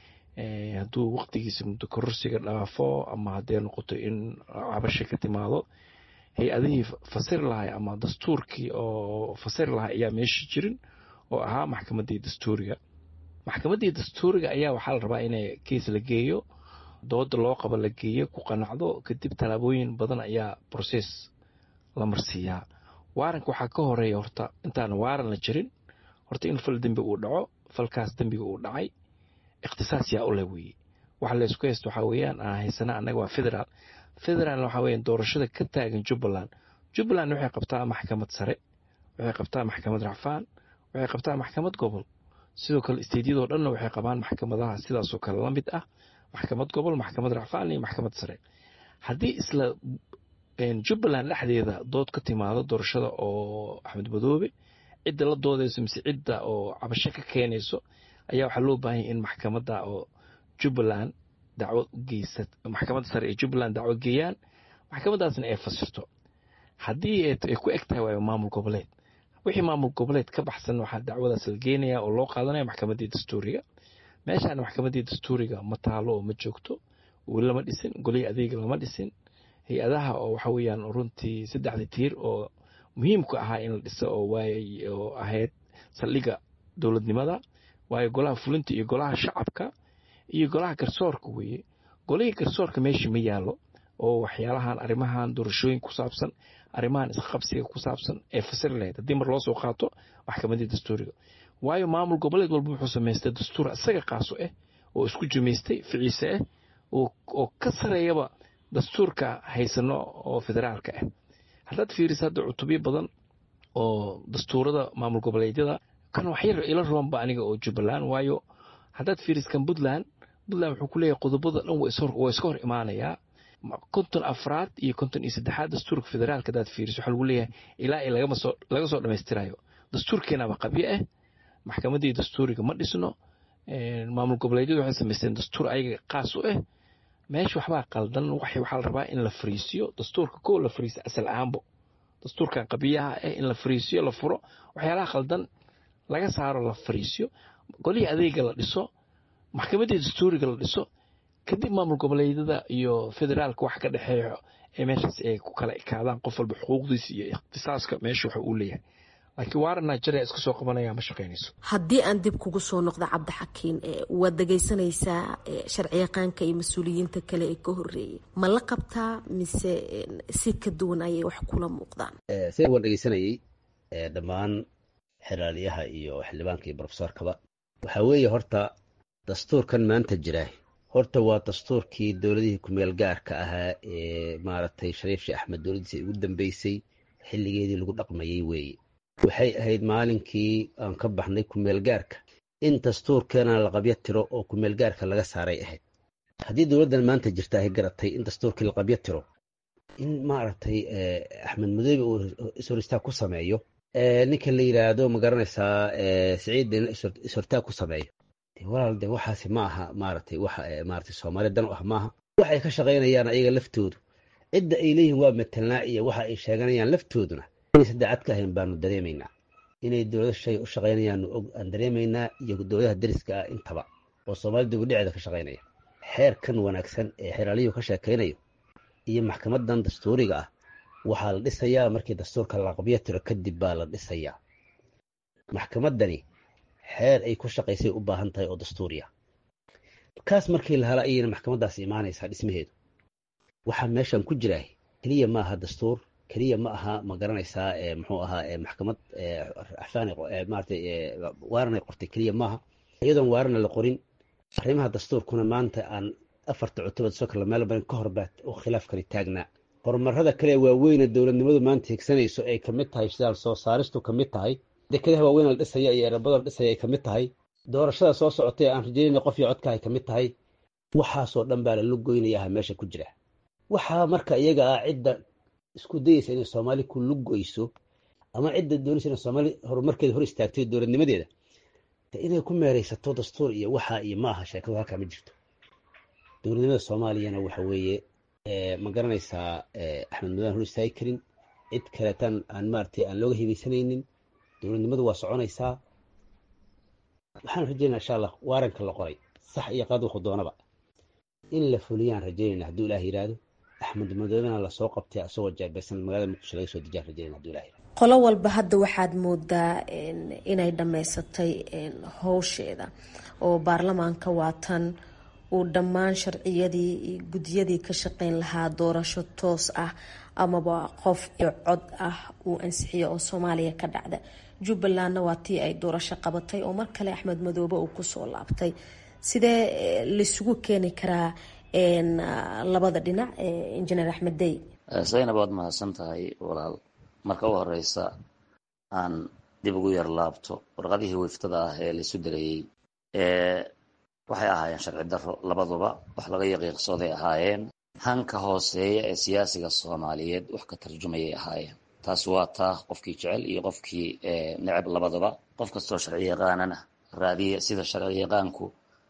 hadduu waqtigiisa muddo kororsiga dhaafo ama haddee noqoto in cabasha ka timaado hay-adihii fasiri lahay ama dastuurkii oo fasiri lahay ayaa meesha jirin oo ahaa maxkamaddii dastuuriga. maxkamaddii dastuuriga ayaa waxaa la rabaa inay keis la geeyo, dooda loo qabo la geeyo, ku qanacdo, kadib tallaabooyin badan ayaa process la marsiiyaa. waaranka waxaa ka horeeya horta intaan waaran la jirin horta in fal dembi uu dhaco, falkaas dembiga uu dhacay ikhtisaas yaa u leh weeye. waxa la isku haysto waxaa weeyaan aan haysana annaga waa federaal. federal waxaa weeyaan doorashada ka taagan jubbaland waxay qabtaa maxkamad sare, waxay qabtaa maxkamad racfaan, waxay qabtaa maxkamad gobol. sidoo kale isteedyadoo dhanna waxay qabaan maxkamadaha sidaasoo kale la mid ah, maxkamad gobol, maxkamad racfaan iyo maxkamad sare. haddii isla jubbaland dhexdeeda dood ka timaado doorashada oo axmed madoobe cidda la doodayso mise cidda oo cabasho ka keenayso ayaa waxaa loo baahanya in maxkamadda oo jubbaland dacwo geysa, maxkamadda sare ee jubbaland dacwo geeyaan, maxkamadaasna ay fasirto. haddii ay ku eg tahay waayo maamul goboleed, wixii maamul goboleed ka baxsan waxaa dacwadaas la geenaya oo loo qaadanaya maxkamaddii dastuuriga. meeshaan maxkamaddii dastuuriga ma taalo oo ma joogto, weli lama dhisin, golihii adeega lama dhisin, hay-adaha oo waxa weeyaan runtii saddexda tiir oo muhiimku ahaa in la dhiso oo waayay oo ahayd saldhigga dowladnimada waayo golaha fulinta iyo golaha shacabka iyo golaha garsoorka weeye golihii garsoorka meesha ma yaalo oo waxyaalahan arrimahan doorashooyin ku saabsan arrimahan isqabsiga ku saabsan ee fasiri lahayd haddii mar loo soo qaato maxkamadda dastuuriga waayo maamul goboleed walba wuxuu samaystay dastuur isaga qaaso ah oo isku jumaystay ficiise ah oo ka sareeyaba dastuurka haysano oo federaalka ah haddaad fiiriso hadda cutubyo badan oo dastuurada maamul goboleedyada kan waxyar ila roonba aniga oo Jubbaland waayo haddaad fiiriso kan Puntland wuxuu ku leeyahay qodobada dhan waa iska hor imaanayaa konton afraad iyo konton iyo saddexaad dastuurka federaalka haddaad fiiriso waxaa lagu leeyahay ilaa laga soo dhammaystirayo dastuurkeenaba qabyo ah maxkamaddii dastuuriga ma dhisno maamul goboleedyadu waxay samaysteen dastuur ayaga qaas u ah meesha waxbaa qaldan waxaa la rabaa in la fariisiyo dastuurka koo la fariisiyo asal ahaanbo dastuurkan qabiyaha ah in la fariisiyo la furo waxyaalaha qaldan laga saaro la fariisiyo golihii adeega la dhiso maxkamaddii dastuuriga la dhiso kadib maamul goboleedyada iyo federaalka wax ka dhexeeyo ee meeshaas ay ku kala ekaadaan qof walba xuquuqdiisa iyo ikhtisaaska meesha waxa uu leeyahay laakiin waaran Nigeria iska soo qabanaya ma shaqeynayso haddii aan dib kugu soo noqdo Cabdixakiin waad dhageysanaysaa sharciyaqaanka iyo mas'uuliyiinta kale ee ka horeeyay ma la qabtaa mise si ka duwan ayay wax kula muuqdaan si waan dhageysanayay dhammaan xiraaliyaha iyo xildhibaanka iyo professorkaba waxa weeye horta dastuurkan maanta jira horta waa dastuurkii dowladihii ku meel gaarka ahaa ee maaragtay Shariif Sheekh Axmed dowladiisa ugu dambeysay xilligeedii lagu dhaqmayay weeye waxay ahayd maalinkii aan ka baxnay ku meel gaarka in dastuurkeena la qabyo tiro oo ku meel gaarka laga saaray ahayd haddii dowladdan maanta jirta ay garatay in dastuurkii la qabyo tiro in maaragtay Axmed Madoobe uu is-hortaag ku sameeyo ninka la yiraahdo ma garanaysaa Siciid is-hortaag ku sameeyo walaal de waxaasi ma aha maaragtay waxa maaragtay Soomaaliya dan u ah maaha waxay ka shaqeynayaan ayaga laftoodu cidda ay leeyihiin waa metelnaa iyo waxa ay sheeganayaan laftooduna inay saddexaad ka ahayn baanu dareemaynaa inay dowlad shay u shaqeynayaan aan dareemaynaa iyo dowladaha dariska ah intaba oo Soomaaliya dib u dhiceeda ka shaqeynaya xeerkan wanaagsan ee xiraaliyuhu ka sheekeynayo iyo maxkamadan dastuuriga ah waxaa la dhisayaa markii dastuurka la qabyo tiro kadib baa la dhisayaa maxkamadani xeer ay ku shaqaysay u baahan tahay oo dastuuriya kaas markii la hela ayayna maxkamadaas imaanaysaa dhismaheedu waxaa meeshan ku jira keliya ma aha dastuur keliya ma aha ma garanaysaa muxuu ahaa maxkamad axfaani maartay waaran ay qortay keliya maaha iyadoon waarana la qorin arrimaha dastuurkuna maanta aan afarta cutubad soo kala meel badan ka horbaad oo khilaaf kale taagnaa horumarada kale waaweyn dowladnimadu maanta higsanayso ay kamid tahay sidaal soo saaristu kamid tahay dekadaha waaweyn la dhisaya iyo erebada la dhisaya ay kamid tahay doorashada soo socotay aan rajaynayna qof iyo codka ay kamid tahay waxaasoo dhan baa la goynayaa meesha ku jira waxaa marka iyaga ah cidda isku dayaysa inay Soomaali ku lugoyso ama cidda doonaysa inay Soomaali horumarkeeda hor istaagtay dowladnimadeeda inay ku meeraysato dastuur iyo waxa iyo maaha sheekadu halka ma jirto dowladnimada Soomaaliyana waxa weeye ma garanaysaa Axmed Madoobe hor istaagi karin cid kale tan aan maartay aan looga hibaysanaynin dowladnimadu waa soconaysaa waxaan rajaynayaa insha Allah waaranka la qoray sax iyo qaad wuxuu doonaba in la fuliyaan rajaynayna haddii Ilaahay yiraahdo Axmed Madoobena la soo qabtay asoo jaabaysan magaalada Muqdisho laga soo dejiyay rajaynayna haddii Ilaahay qolo walba hadda waxaad moodaa inay dhameysatay howsheeda oo baarlamaanka waatan uu dhammaan sharciyadii iyo gudiyadii ka shaqeyn lahaa doorasho toos ah amaba qof iyo cod ah uu ansixiyo oo Soomaaliya ka dhacda Jubbalandna waa tii ay doorasho qabatay oo mar kale Axmed Madoobe uu ku soo laabtay sidee la isugu keeni karaa labada dhinac injineer Axmed Dey Zainab waad mahadsan tahay walaal marka u horeysa aan dib ugu yar laabto warqadihii wiftada ah ee la isu direeyay waxay ahaayeen sharci darro labaduba wax laga yaqiiqsaday ahaayeen hanka hooseeya ee siyaasiga Soomaaliyeed wax ka tarjumayay ahaayeen taas waa taa qofkii jecel iyo qofkii necab labaduba qof kastoo sharci yaqaanana raadiye sida sharci yaqaanku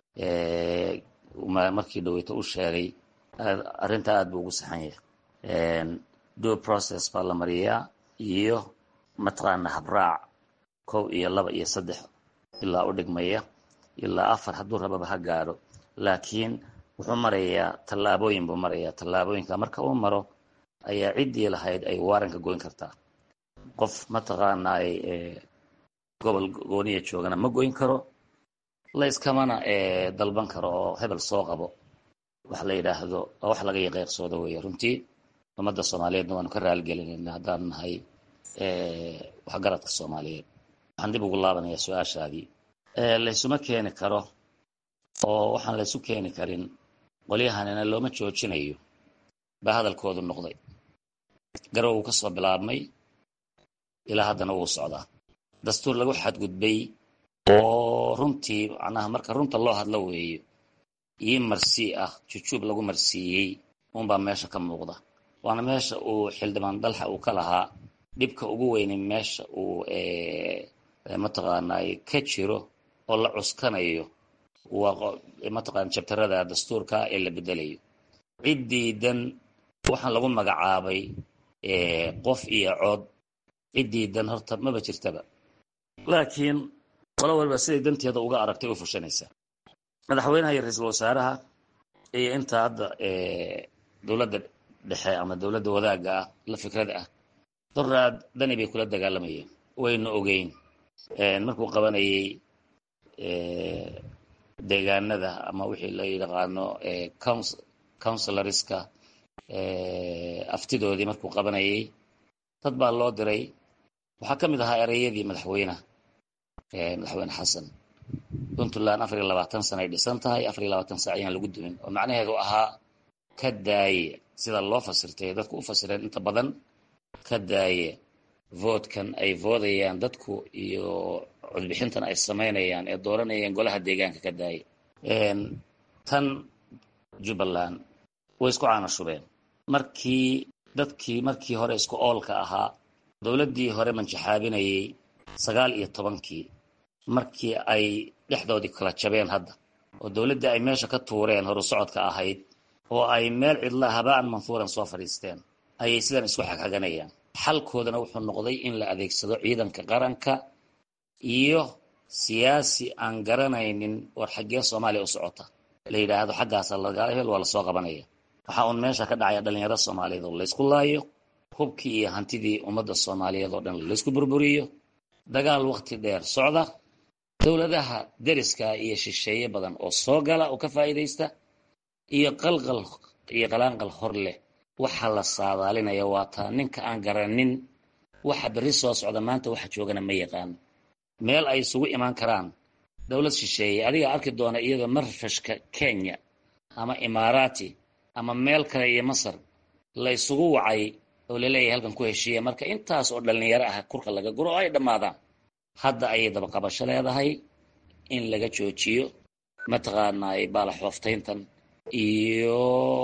markii dhaweyto u sheegay arrinta aad buu ugu saxan yahay due process baa la mariyaa iyo mataqaana habraac 1 iyo 2 iyo 3 ilaa u dhigmaya ilaa 4 hadduu rababa ha gaadho laakiin wuxuu marayaa tallaabooyin buu marayaa tallaabooyinka marka uu maro ayaa ciddii lahayd ay waaranka goyn kartaa. qof mataqaanaa gobol gooniya joogana ma goyn karo, la iskamana dalban karo oo hebel soo qabo wax la yidhaahdo waa wax laga yaqiiqsoodo weeye. runtii ummadda soomaaliyeedna waanu ka raaligelinayna haddaan nahay waxgaradka soomaaliyeed. waxaan dib ugu laabanayaa su-aashaadii. laysuma keeni karo oo waxaan laysu keeni karin qolyahanina looma joojinayo baa hadalkoodu noqday. garow uu ka soo bilaabmay ilaa haddana wuu socdaa. dastuur lagu xadgudbay oo runtii macnaha marka runta loo hadlo weeyo ii marsii ah jujuub lagu marsiiyey unbaa meesha ka muuqda. waana meesha uu xildhibaan dalxa uu ka lahaa dhibka ugu weyni meesha uu mataqaanaa ka jiro oo la cuskanayo waa mataqaana jabtarada dastuurka ee la bedelayo. ciddiidan waxaan lagu magacaabay qof iyo cod, ciddiidan horta maba jirtaba, laakiin qolo walba siday danteeda uga aragtay u fushanaysa. madaxweynaha iyo ra-iisul wasaaraha iyo inta hadda dowladda dhexe ama dowladda wadaagga ah la fikrada ah doraad dani bay kula dagaalamayeen. wayna ogeyn markuu qabanayay deegaanada ama wixii la yaqaano counselorska aftidoodii markuu qabanayay dad baa loo diray. waxaa ka mid ahaa ereyadii madaxweyne xasan, puntland 24 sano ay dhisan tahay, 24 saac ayaan lagu dumin, oo macnaheedu ahaa ka daaye, sida loo fasirtay dadku u fasireen inta badan, ka daaye voodkan ay voodayaan dadku iyo codbixintan ay samaynayaan ee dooranayaan golaha deegaanka ka daaye. tan jubbaland way isku caanashubeen markii hore isku oolka ahaa dowladdii hore manjaxaabinayay 19 markii ay dhexdoodii kala jabeen hadda oo dowladdii ay meesha ka tuureen horu socodka ahayd oo ay meel cidla habaan manfuuran soo fadhiisteen ayay sidan isku xagxaganayaan. xalkoodana wuxuu noqday in la adeegsado ciidanka qaranka iyo siyaasi aan garanaynin war xaggee Soomaaliya u socota la yidhaahdo xaggaasa lagala hel waa la soo qabanaya. waxaa uun meesha ka dhacaya dhalinyaro Soomaaliyeed oo laysku laayo, hubkii iyo hantidii ummadda Soomaaliyeed oo dhan laysku burburiyo, dagaal waqti dheer socda, dowladaha deriska iyo shisheeye badan oo soo gala oo ka faa'iidaysta, iyo qalaanqal hor leh. waxa la saadaalinaya waa taa ninka aan garanin waxa berri soo socda maanta waxa joogana ma yaqaano. meel ay isugu imaan karaan dowlad shisheeye adiga arki doona iyadoo marfashka Kenya ama Imaaraati ama meel kale iyo Masar la isugu wacay oo la leeyahay halkan ku heshiiya. marka intaas oo dhalinyaro ah kurka laga guro ay dhamaadaan. hadda ay daba qabasho leedahay in laga joojiyo mataqaanaa baala xooftayntan iyo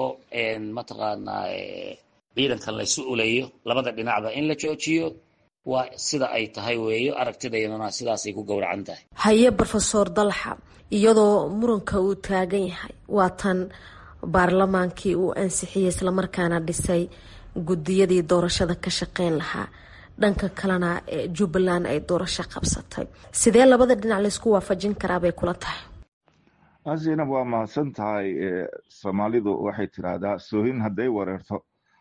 mataqaanaa ciidankan la isu ulayo labada dhinacba in la joojiyo. waa sida ay tahay weeyo aragtidayduna sidaasay ku gowracan tahay. haye Professor Dalxa, iyadoo muranka uu taagan yahay waa tan baarlamaankii uu ansixiyey islamarkaana dhisay gudiyadii doorashada ka shaqeyn lahaa, dhanka kalena Jubbaland ay doorasho qabsatay. sidee labada dhinac la isku waafajin karaa bay kula tahay? Zainab, waa mahadsan tahay. Soomaalidu waxay tiraahdaa soohin hadday wareerto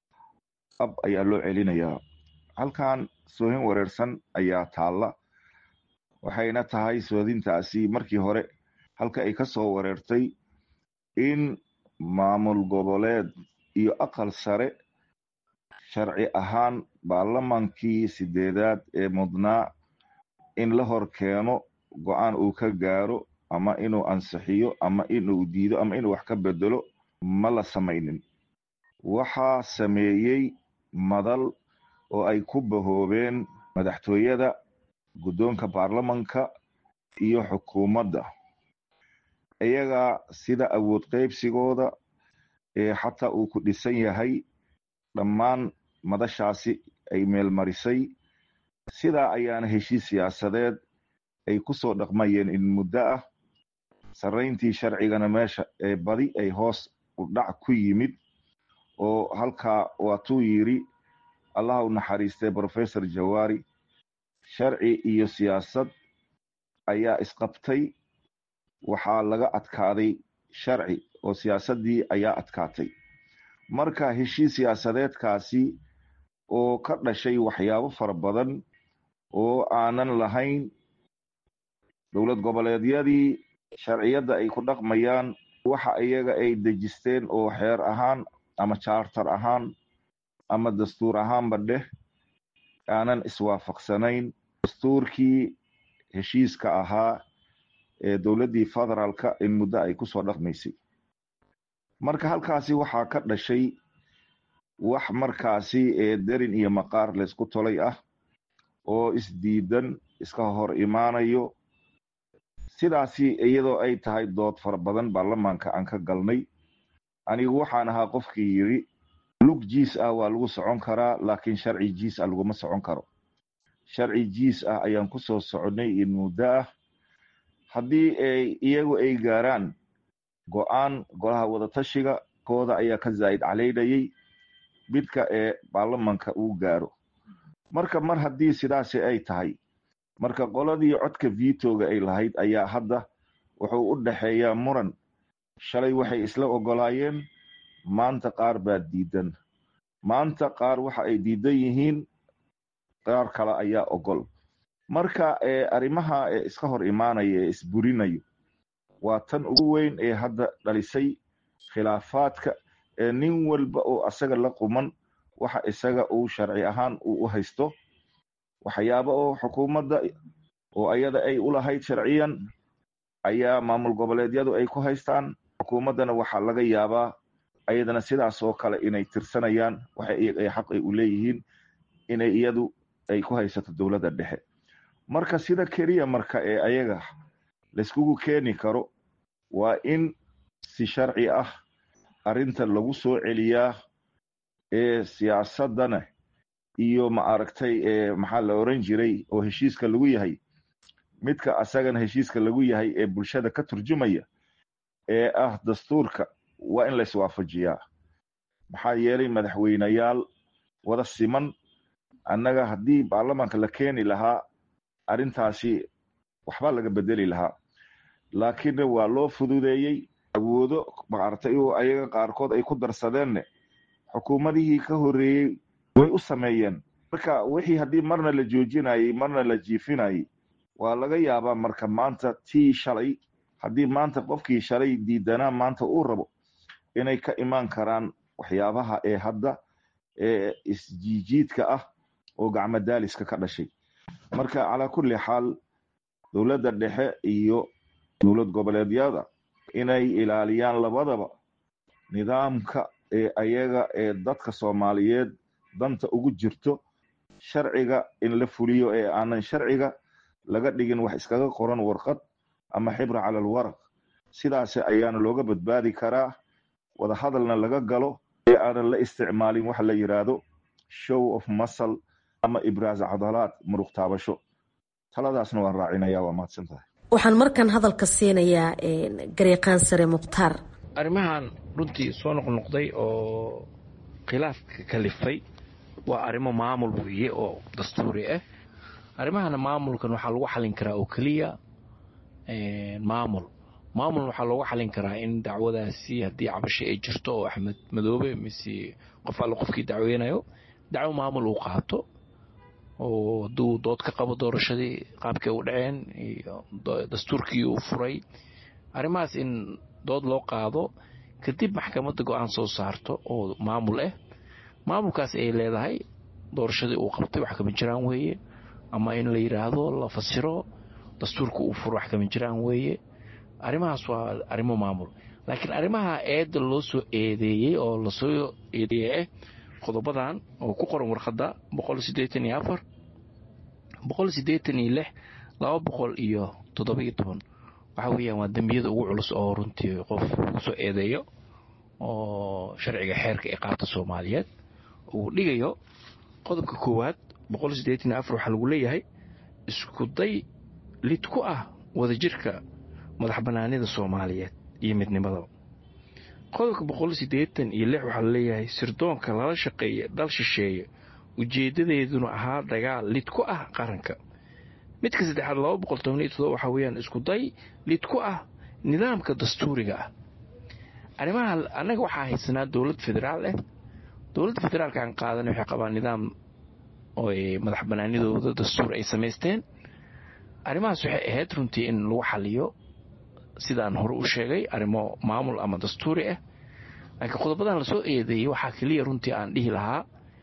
ab ayaa loo celinayaa. halkan soohin wareersan ayaa taalla, waxayna tahay soodintaasi markii hore halka ay ka soo wareertay in maamul goboleed iyo aqal sare sharci ahaan baarlamaankii 8aad ee mudnaa in la hor keeno go-aan uu ka gaaro ama inuu ansixiyo ama inuu diido ama inuu wax ka bedelo ma la samaynin. waxaa sameeyey madal oo ay ku bahoobeen madaxtooyada, guddoonka baarlamanka iyo xukuumadda. iyaga sida awood qaybsigooda xataa uu ku dhisan yahay dhammaan madashaasi ay meelmarisay. sidaa ayaana heshiis siyaasadeed ay ku soo dhaqmayeen in muddo ah. sarrayntii sharcigana meesha badi ay hoos u dhac ku yimid oo halkaa waatuu yidhi allah u naxariistay Professor Jawaari, sharci iyo siyaasad ayaa isqabtay. waxaa laga adkaaday sharci oo siyaasaddii ayaa adkaatay. marka heshiis siyaasadeedkaasi oo ka dhashay waxyaabo fara badan oo aanan lahayn dowlad goboleedyadii sharciyadda ay ku dhaqmayaan waxa iyaga ay dejisteen oo xeer ahaan ama charter ahaan ama dastuur ahaanba dheh aanan iswaafaqsanayn dastuurkii heshiiska ahaa ee dowladdii federaalka in muddo ay kusoo dhaqmaysay marka halkaasi waxaa ka dhashay wax markaasi derin iyo maqaar laysku tolay ah oo isdiidan iska hor imaanayo sidaasi iyadoo ay tahay dood fara badan baarlamaanka aan ka galnay anigu waxaan ahaa qofkii yidhi lug jiis ah waa lagu socon karaa laakiin sharci jiis ah laguma socon karo sharci jiis ah ayaan ku soo soconay in muddo ah haddii iyagu ay gaaraan go-aan golaha wadatashiga kooda ayaa ka zaa'id calaynayay midka baarlamaanka uu gaaro marka mar haddii sidaasi ay tahay marka qoladii codka vitoga ay lahayd ayaa hadda wuxuu u dhaxeeyaa muran shalay waxay isla ogolaayeen maanta qaar baa diidan maanta qaar waxa ay diidan yihiin qaar kale ayaa ogol marka arrimaha iska hor imaanaya ee isburinayo waa tan ugu weyn ee hadda dhalisay khilaafaadka nin walba oo asaga la quman waxa isaga uu sharci ahaan uu u haysto waxyaabo oo xukuumadda oo ayada ay u lahayd sharciyan ayaa maamul goboleedyadu ay ku haystaan xukuumaddana waxaa laga yaabaa ayadana sidaas oo kale inay tirsanayaan waxa ay xaq ay u leeyihiin inay iyadu ay ku haysato dowladda dhexe marka sida keliya marka ayaga layskugu keeni karo waa in si sharci ah arrinta lagu soo celiyaa siyaasadana iyo ma aragtay maxaa la oran jiray oo heshiiska lagu yahay midka asagana heshiiska lagu yahay ee bulshada ka turjumaya ee ah dastuurka waa in la iswaafajiyaa maxaa yeelay madaxweynayaal wada siman annaga haddii baarlamaanka la keeni lahaa arrintaasi waxba laga bedeli lahaa laakiin waa loo fududeeyey awoodo maaragtay oo ayaga qaarkood ay ku darsadeenne xukuumadihii ka horreeyey way u sameeyeen marka wixii haddii marna la joojinayey marna la jiifinayey waa laga yaabaa marka maanta tii shalay haddii maanta qofkii shalay diidanaa maanta uu rabo inay ka imaan karaan waxyaabaha ee hadda isjiijiidka ah oo gacmo daaliska ka dhashay marka calaa kulli xaal dowladda dhexe iyo dowlad goboleedyada inay ilaaliyaan labadaba nidaamka ayaga dadka Soomaaliyeed danta ugu jirto sharciga in la fuliyo aanan sharciga laga dhigin wax iskaga qoran warqad ama xibra cala alwaraq sidaas ayaana looga badbaadi karaa wada hadalna laga galo aanan la isticmaalin wax la yiraahdo show of muscle ama ibraaz cadalaad muruq taabasho taladaasna waan raacinayaa waa mahadsantahay waxaan markan hadalka siinayaa gareeqaan sare mukhtaar arrimahan runtii soo noqnoqday oo khilaafka kalifay waa arrimo maamul weeye oo dastuuri ah arrimahana maamulkan waxaa lagu xalin karaa oo keliya maamul waxaa loogu xalin karaa in dacwadaasi haddii cabasho ay jirto oo Axmed Madoobe mise qof alle qofkii dacweynayo dacwo maamul uu qaato oo hadduu dood ka qabo doorashadii qaabkay u dhaceen iyo dastuurkii uu furay arrimahaas in dood loo qaado kadib maxkamadda go'aan soo saarto oo maamul ah maamulkaas ay leedahay doorashadii uu qabtay wax kama jiraan weeye ama in la yiraahdo la fasiro dastuurka uu furo wax kama jiraan weeye arrimahaas waa arrimo maamul laakiin arrimaha eedda loo soo eedeeyey oo la soo eedeeyay qodobadan oo ku qoran warqadda 184 186 217 waxa weeyaan waa dambiyada ugu culus oo runtii qof soo eedeeyo oo sharciga xeerka iqaabta Soomaaliyeed uu dhigayo qodobka koowaad 184 waxa lagu leeyahay isku day lid ku ah wadajirka madax banaanida Soomaaliyeed iyo midnimada qodobka 186 waxa la leeyahay sirdoonka lala shaqeeyo dal shisheeye ujeedadeeduna ahaa dagaal lid ku ah qaranka midka saddexaad 217 waxa weeyaan isku day lid ku ah nidaamka dastuuriga ah arrimaha annaga waxaa haysanaa dowlad federaal ah. dowladda federaalka aan qaadan waxay qabaan nidaam oo madax banaanidooda dastuur ay samaysteen. arrimahaas waxay ahayd runtii in lagu xaliyo sidaan hore u sheegay arrimo maamul ama dastuuri ah. laakiin qodobadan lasoo eedeeyey waxaa keliya runtii aan dhihi lahaa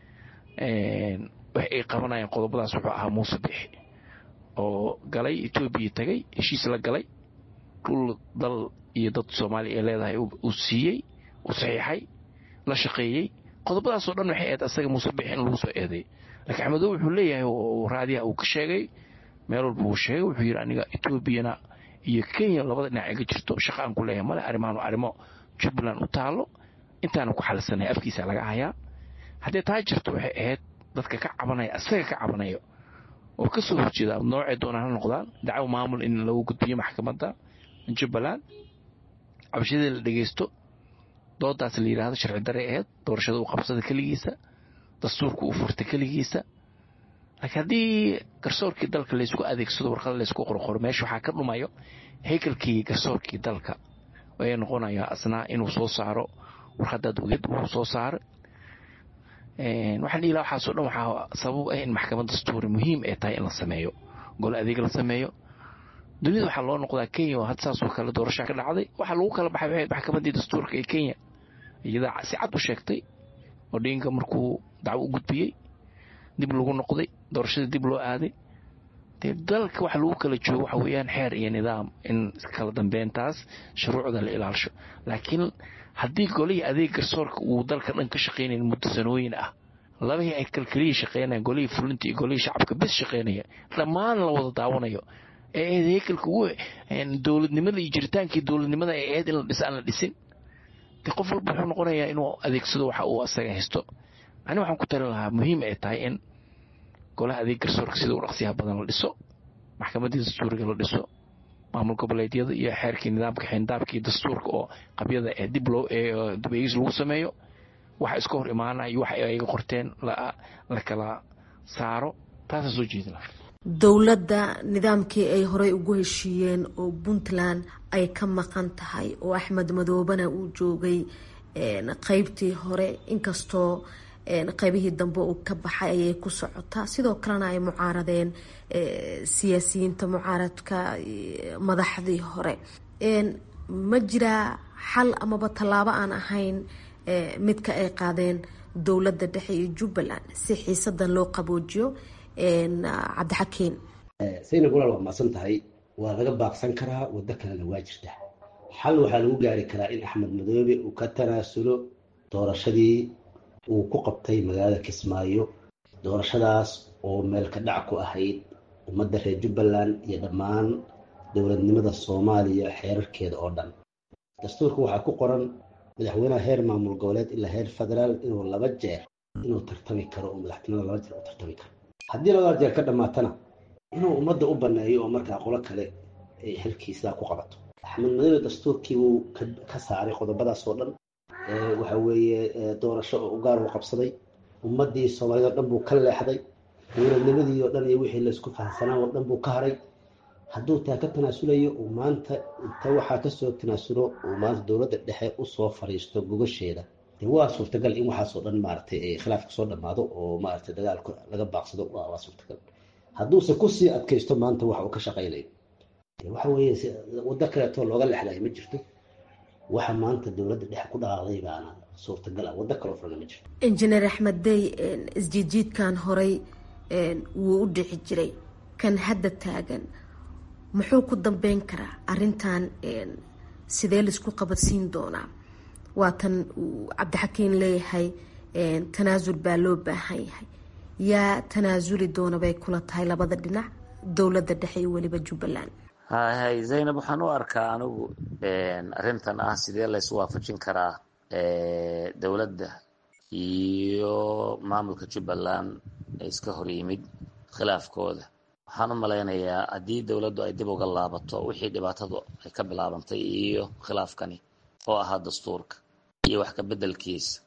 wax ay qabanayaan qodobadaas wuxuu ahaa muuse bixi oo galay Ethiopia tagay heshiis la galay dhul dal iyo dad Soomaali ay leedahay uu siiyey uu saxiixay la shaqeeyey. qodobadaas oo dhan waxay ahayd asaga muuse bixi in lagu soo eedeeyey. laakiin Axmedow wuxuu leeyahay oo raadiyaha uu ka sheegay meel walba uu sheegay wuxuu yiri aniga Ethiopiana iyo Kenya labada dhinac ay jirto shaqo aan ku leeyahay male arrimahan arrimo Jubaland u taalo intaan ku xalsanay afkiisa laga hayaa. haddii taa jirto waxay ahayd dadka ka cabanaya asaga ka cabanayo oo ka soo horjeeda noocay doonaan noqdaan dacwo maamul in lagu gudbiyo maxkamadda Jubaland cabashada la dhageysto doodaas la yiraahdo sharci darre ahayd doorashada uu qabsada kaligiisa dastuurku uu furtay kaligiisa. laakiin haddii garsoorkii dalka la isku adeegsado warqad la isku qorqoro meesha waxaa ka dhumayo haykalkii garsoorkii dalka way noqonayaa asnaa inuu soo saaro warqadaad ugeed uu soo saaro. waxaan ilaa waxa soo dhan waxa sabab ah in maxkamad dastuuri muhiim ay tahay in la sameeyo gol adeeg la sameeyo. dunida waxa loo noqdaa Kenya oo had saas oo kale doorasho ka dhacday waxa lagu kala baxay maxkamadda dastuurka ee Kenya iyada si cad u sheegtay Odinga markuu dacwo u gudbiyay dib lagu noqday doorashada dib loo aaday. dalka waxa lagu kala joogo waxa weeyaan xeer iyo nidaam in kala dambeyntaas shuruucda la ilaaliyo. laakiin haddii golihii adeeg garsoorka uu dalka dhan ka shaqeynay muddo sanooyin ah labadii ay kalkaliye shaqeynayaan golihii fulinta iyo golihii shacabka bis shaqeynaya dhammaan la wada daawanayo haykalka dowladnimada iyo jiritaankii dowladnimada ay ahayd in la dhisaan la dhisin. qof walba wuxuu noqonayaa inuu adeegsado waxa uu asaga haysto. ani waxaan ku talin lahaa muhiim ay tahay in golaha adeeg garsoorka sida uu dhaqsiyaha badan la dhiso maxkamadda dastuuriga la dhiso maamul goboleedyada iyo xeerkii nidaamka xindaabkii dastuurka oo qabyada ee dib eegis lagu sameeyo waxa iska hor imaanaya waxa ay qorteen la kala saaro taas soo jeedina. dowladda nidaamkii ay horey ugu heshiiyeen oo Puntland ay ka maqan tahay oo Axmed Madoobana uu joogay qaybtii hore inkastoo qaybihii dambe uu ka baxay ayay ku socotaa. sidoo kalena ay mucaaradeen siyaasiyiinta mucaaradka madaxdii hore. ma jiraa xal amaba tallaabo aan ahayn midka ay qaadeen dowladda dhexe iyo Jubaland si xiisadan loo qaboojiyo? cabdixakiin sayna golaal waa maasan tahay waa laga baaqsan karaa waddo kalena waa jirta. xal waxaa lagu gaari karaa in Axmed Madoobe uu ka tanaasulo doorashadii uu ku qabtay magaalada Kismaayo. doorashadaas oo meel ka dhac ku ahayd ummadda reer Jubaland iyo dhammaan dowladnimada Soomaaliya xeerarkeeda oo dhan. dastuurka waxaa ku qoran madaxweynaha heer maamul goboleed ilaa heer federaal inuu 2 jeer inuu tartami karo oo madaxtinimada 2 jeer u tartami karo. haddii 2 jeer ka dhamaatana inuu ummadda u baneeyo oo markaa qolo kale ay xilkiisa ku qabato. Axmed Madoobe dastuurkii uu ka saaray qodobadaas oo dhan waxa weeye doorasho u gaar u qabsaday ummadii Soomaaliyeed dhan buu ka leexday dowladnimadii oo dhan iyo wixii la isku fahansanaa oo dhan buu ka haray. hadduu taa ka tanaasulayo oo maanta inta waxaa ka soo tanaasulo oo maanta dowladda dhexe u soo fariisto gogasheeda waa suurtagal in waxaas oo dhan maartay khilaafka soo dhamaado oo maartay dagaalka laga baaqsado waa suurtagal. hadduuse ku sii adkaysto maanta waxa uu ka shaqeynayo waxa weeye waddo kaleeto looga leexday ma jirto. waxa maanta dowladda dhexe ku dhaqaaqday baana suurtagal waddo kale oo furan ma jirto. injineer Axmed Dey isjiidjiidkan horey wuu u dhici jiray kan hadda taagan muxuu ku dambeyn karaa arrintan sidee la isku qabadsiin doonaa? waatan cabdixakiin leeyahay tanaasul baa loo baahan yahay. yaa tanaasuli doona bay kula tahay labada dhinac dowladda dhexe iyo weliba Jubaland? hay Zaynab waxaan u arkaa anigu arrintan ah sidee la isku waafajin karaa dowladda iyo maamulka Jubaland ee iska hor yimid khilaafkooda. waxaan u malaynayaa haddii dowladdu ay dib uga laabato wixii dhibaatadu ay ka bilaabantay iyo khilaafkani oo ahaa dastuurka iyo wax ka beddelkiisa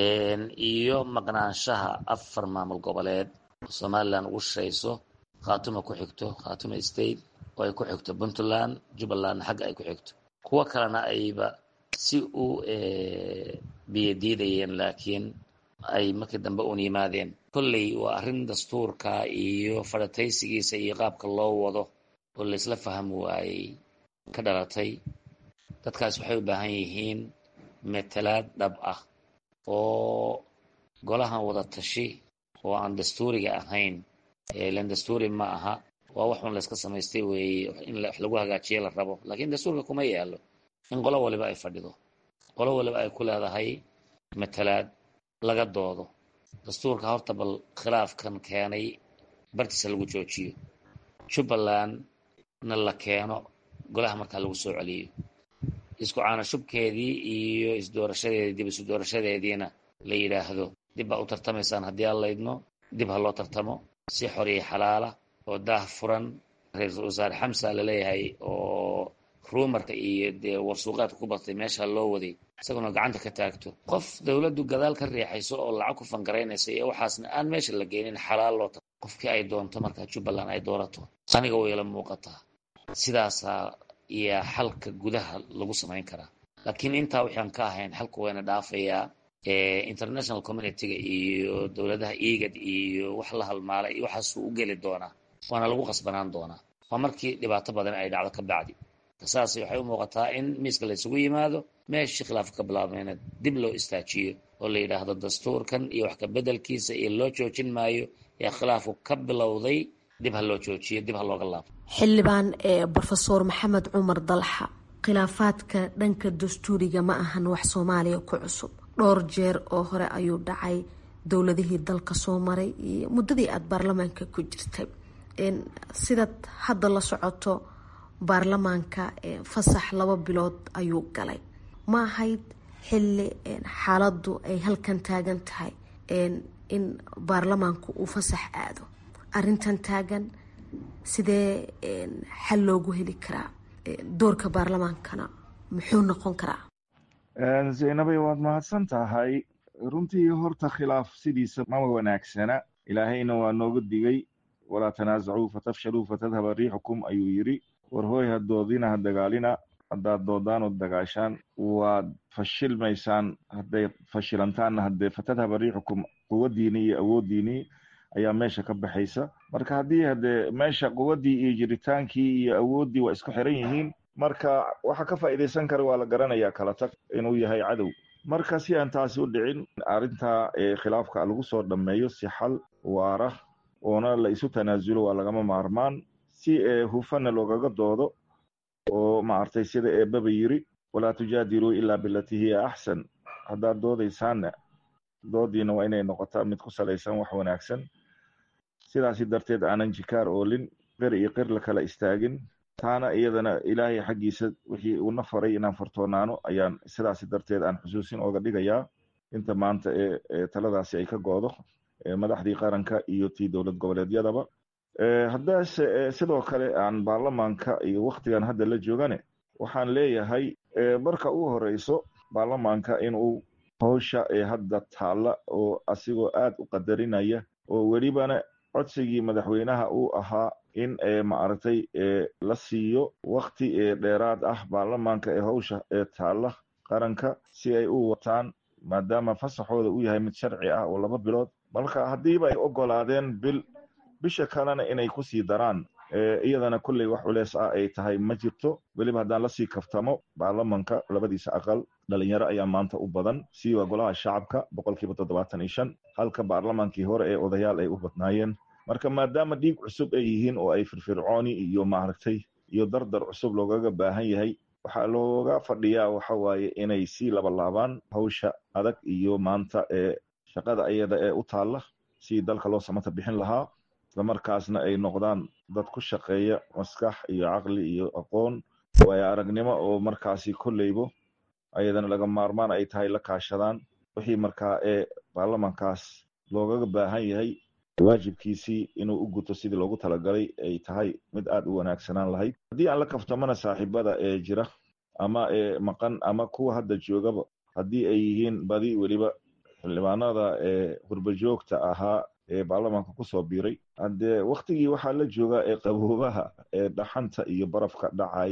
iyo maqnaanshaha 4 maamul goboleed oo Somaliland ugu shaqeyso Khaatumo ku xigto Khaatumo State oo ay ku xigto Puntland Jubaland xagga ay ku xigto kuwa kalena ayba si u biyadiidayeen, laakiin ay markii dambe uun yimaadeen. kolley waa arrin dastuurka iyo farataysigiisa iyo qaabka loo wado oo laysla fahmi waayey ka dhalatay. dadkaas waxay u baahan yihiin matalaad dhab ah oo golahan wada tashi oo aan dastuuriga ahayn. ilan dastuuri ma aha, waa wax un layska samaystay weeye, in wax lagu hagaajiyo la rabo, laakiin dastuurka kuma yaalo in qolo waliba ay fadhido, qolo waliba ay ku leedahay matalaad laga doodo. dastuurka horta bal khilaafkan keenay bartiisa lagu joojiyo, jubbalandna la keeno golaha markaa lagu soo celiyo, isku caanashubkeedii iyo isdoorashadeedii dib isu doorashadeediina la yidhaahdo dib baa u tartamaysaan haddii aan laydno, dib ha loo tartamo si xor iyo xalaala oo daah furan. ra-iisul wasaare xamsa laleeyahay oo ruumarka iyo dee warsuuqaadka ku batay meesha loo waday, isaguna gacanta ka taagto. qof dawladdu gadaal ka riixayso oo lacag ku fangaraynaysa iyo waxaasna aan meesha la geynin xalaal loo tartamo, qofkii ay doonto markaa jubbaland ay doorato, aniga way la muuqataa. sidaasaa iyo xalka gudaha lagu samayn karaa. laakiin intaa waxaan ka ahayn xalku wayna dhaafayaa. international communityga iyo dowladaha igad iyo wax la halmaala iyo waxaasuu u geli doonaa, waana lagu qasbanaan doonaa. waa markii dhibaato badan ay dhacdo ka bacdi. saas waxay u muuqataa in miiska la isugu yimaado, meeshii khilaafka ka bilaabmayna dib loo istaajiyo oo la yidhaahdo dastuurkan iyo wax ka bedelkiisa iyo loo joojin maayo ee khilaafku ka bilowday, dib ha loo joojiyo, dib ha looga laabo. xildhibaan brofesor maxamed cumar dalxa, khilaafaadka dhanka dastuuriga ma ahan wax soomaaliya ku cusub. dhowr jeer oo hore ayuu dhacay dowladihii dalka soo maray iyo muddadii aada baarlamaanka ku jirtay. sidaad hadda la socoto, baarlamaanka fasax 2 bilood ayuu galay. ma ahayd xilli xaaladdu ay halkan taagan tahay in baarlamaanku uu fasax aado? arrintan taagan sidee xal loogu heli karaa? doorka baarlamaankana muxuu noqon karaa? zaynabay waad mahadsan tahay. runtii horta khilaaf sidiisa ma wanaagsana, ilaahayna waa nooga digay, walaa tanaasacuu fatafshaluu fatadhaba riixukum ayuu yidhi. war hooy ha doodina, ha dagaalina, haddaad doodaan oo dagaashaan waad fashilmaysaan. hadday fashilantaanna haddee fatadhaba riixukum, quwaddiinii iyo awooddiinii ayaa meesha ka baxaysa. marka haddii haddee meesha quwaddii iyo jiritaankii iyo awooddii waa isku xiran yihiin, marka waxa ka faa'iidaysan kara waa la garanayaa kala tag inuu yahay cadow. marka si aan taasi u dhicin, arrintaa khilaafka lagu soo dhammeeyo si xal waara oona la isu tanaasulo waa lagama maarmaan, si hufana loogaga doodo oo maartay sida eebaba yiri, walaa tujaadiluu ilaa bilatii hiya axsan. haddaad doodaysaanna doodiina waa inay noqotaa mid ku salaysan wax wanaagsan. sidaasi darteed aanan jikaar oolin, qir iyo qir la kala istaagin. taana iyadana ilaahay xaggiisa wixii uuna faray inaan fartoonaano ayaan sidaasi darteed aan xusuusin ooga dhigayaa inta maanta taladaasi ay ka goodo madaxdii qaranka iyo tii dowlad goboleedyadaba. haddaase sidoo kale aan baarlamaanka iyo waktigan hadda la joogane, waxaan leeyahay marka ugu horeyso baarlamaanka inuu howsha hadda taalla oo asigoo aad u qadarinaya, oo welibana codsigii madaxweynaha uu ahaa in maaragtay la siiyo wakti dheeraad ah baarlamaanka howsha taalla qaranka si ay u wataan, maadaama fasaxooda uu yahay mid sharci ah oo 2 bilood. marka haddiiba ay ogolaadeen bisha kalena inay kusii daraan, iyadana kulley wax culeys ah ay tahay ma jirto. weliba haddaan lasii kaftamo, baarlamanka labadiisa aqal dhalinyaro ayaa maanta u badan, siiba golaha shacabka 75%, halka baarlamaankii hore ee odayaal ay u badnaayeen. marka maadaama dhiig cusub ay yihiin oo ay firfircooni iyo maaragtay iyo dardar cusub loogaga baahan yahay, waxaa looga fadhiyaa waxawaaye inay sii labalaabaan hawsha adag iyo maanta shaqada iyada u taalla si dalka loo samata bixin lahaa, islamarkaasna ay noqdaan dad ku shaqeeya maskax iyo caqli iyo aqoon waayo aragnimo oo markaasi kolleybo ayadana laga maarmaan ay tahay la kaashadaan wixii markaa baarlamankaas loogaga baahan yahay. waajibkiisii inuu u guto sidii loogu talagalay ay tahay mid aad u wanaagsanaan lahayd. haddii aan la kaftamana saaxiibada jira ama maqan ama kuwa hadda joogaba, haddii ay yihiin badi weliba xildhibaanada qurbajoogta ahaa ee baarlamaanka kusoo biiray, haddee waktigii waxaa la joogaa qaboobaha dhaxanta iyo barafka dhacayay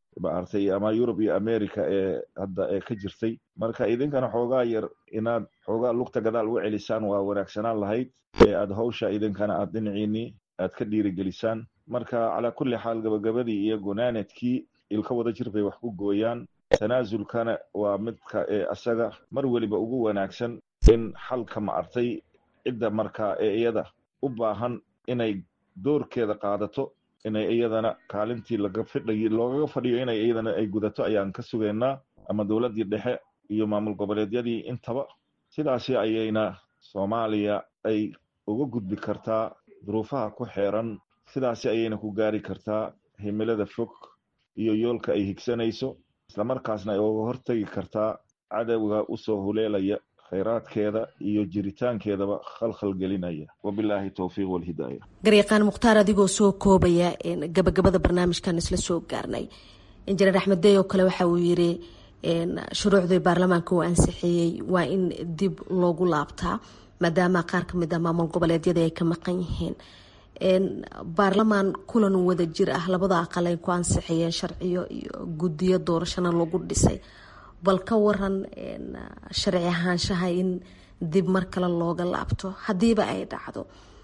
maartay ama Yurub iyo America ee hadda ee ka jirtay marka idinkana xoogaa yar inaad xoogaa lugta gadaal u celisaan waa wanaagsanaan lahayd ee aad hawsha idinkana aad dhinaciini aad ka dhiirigelisaan marka cala kulli xaal gabagabadii iyo gunaanadkii ilka wada jir bay wax ku gooyaan tanaasulkana waa midka ee asaga mar waliba ugu wanaagsan in xalka maartay cidda marka ee iyada u baahan inay doorkeeda qaadato inay iyadana kaalintii looga fadhiyo inay iyadana ay gudato ayaan ka sugaynaa ama dowladii dhexe iyo maamul goboleedyadii intaba sidaasi ayayna Soomaaliya ay uga gudbi kartaa duruufaha ku xeeran sidaasi ayayna ku gaari kartaa himilada fog iyo yoolka ay higsanayso isla markaasna ay uga hortagi kartaa cadawga u soo huleelaya khayraadkeeda iyo jiritaankeedaba khalkhal gelinaya wabilaahi tawfiiq wal hidaaya garyaqaan mukhtaar adigoo soo koobaya gabagabada barnaamijkan isla soo gaarnay injineer Axmed Deeyo kale waxa uu yiri shuruucda baarlamaanka uu ansixiyay waa in dib loogu laabtaa maadaama qaar ka mid ah maamul goboleedyada ay ka maqan yihiin baarlamaan kulan wada jir ah labada aqal ay ku ansixiyeen sharciyo iyo guddiyo doorashana lagu dhisay bal ka waran sharci ahaanshaha in dib mar kale looga laabto hadiiba ay dhacdo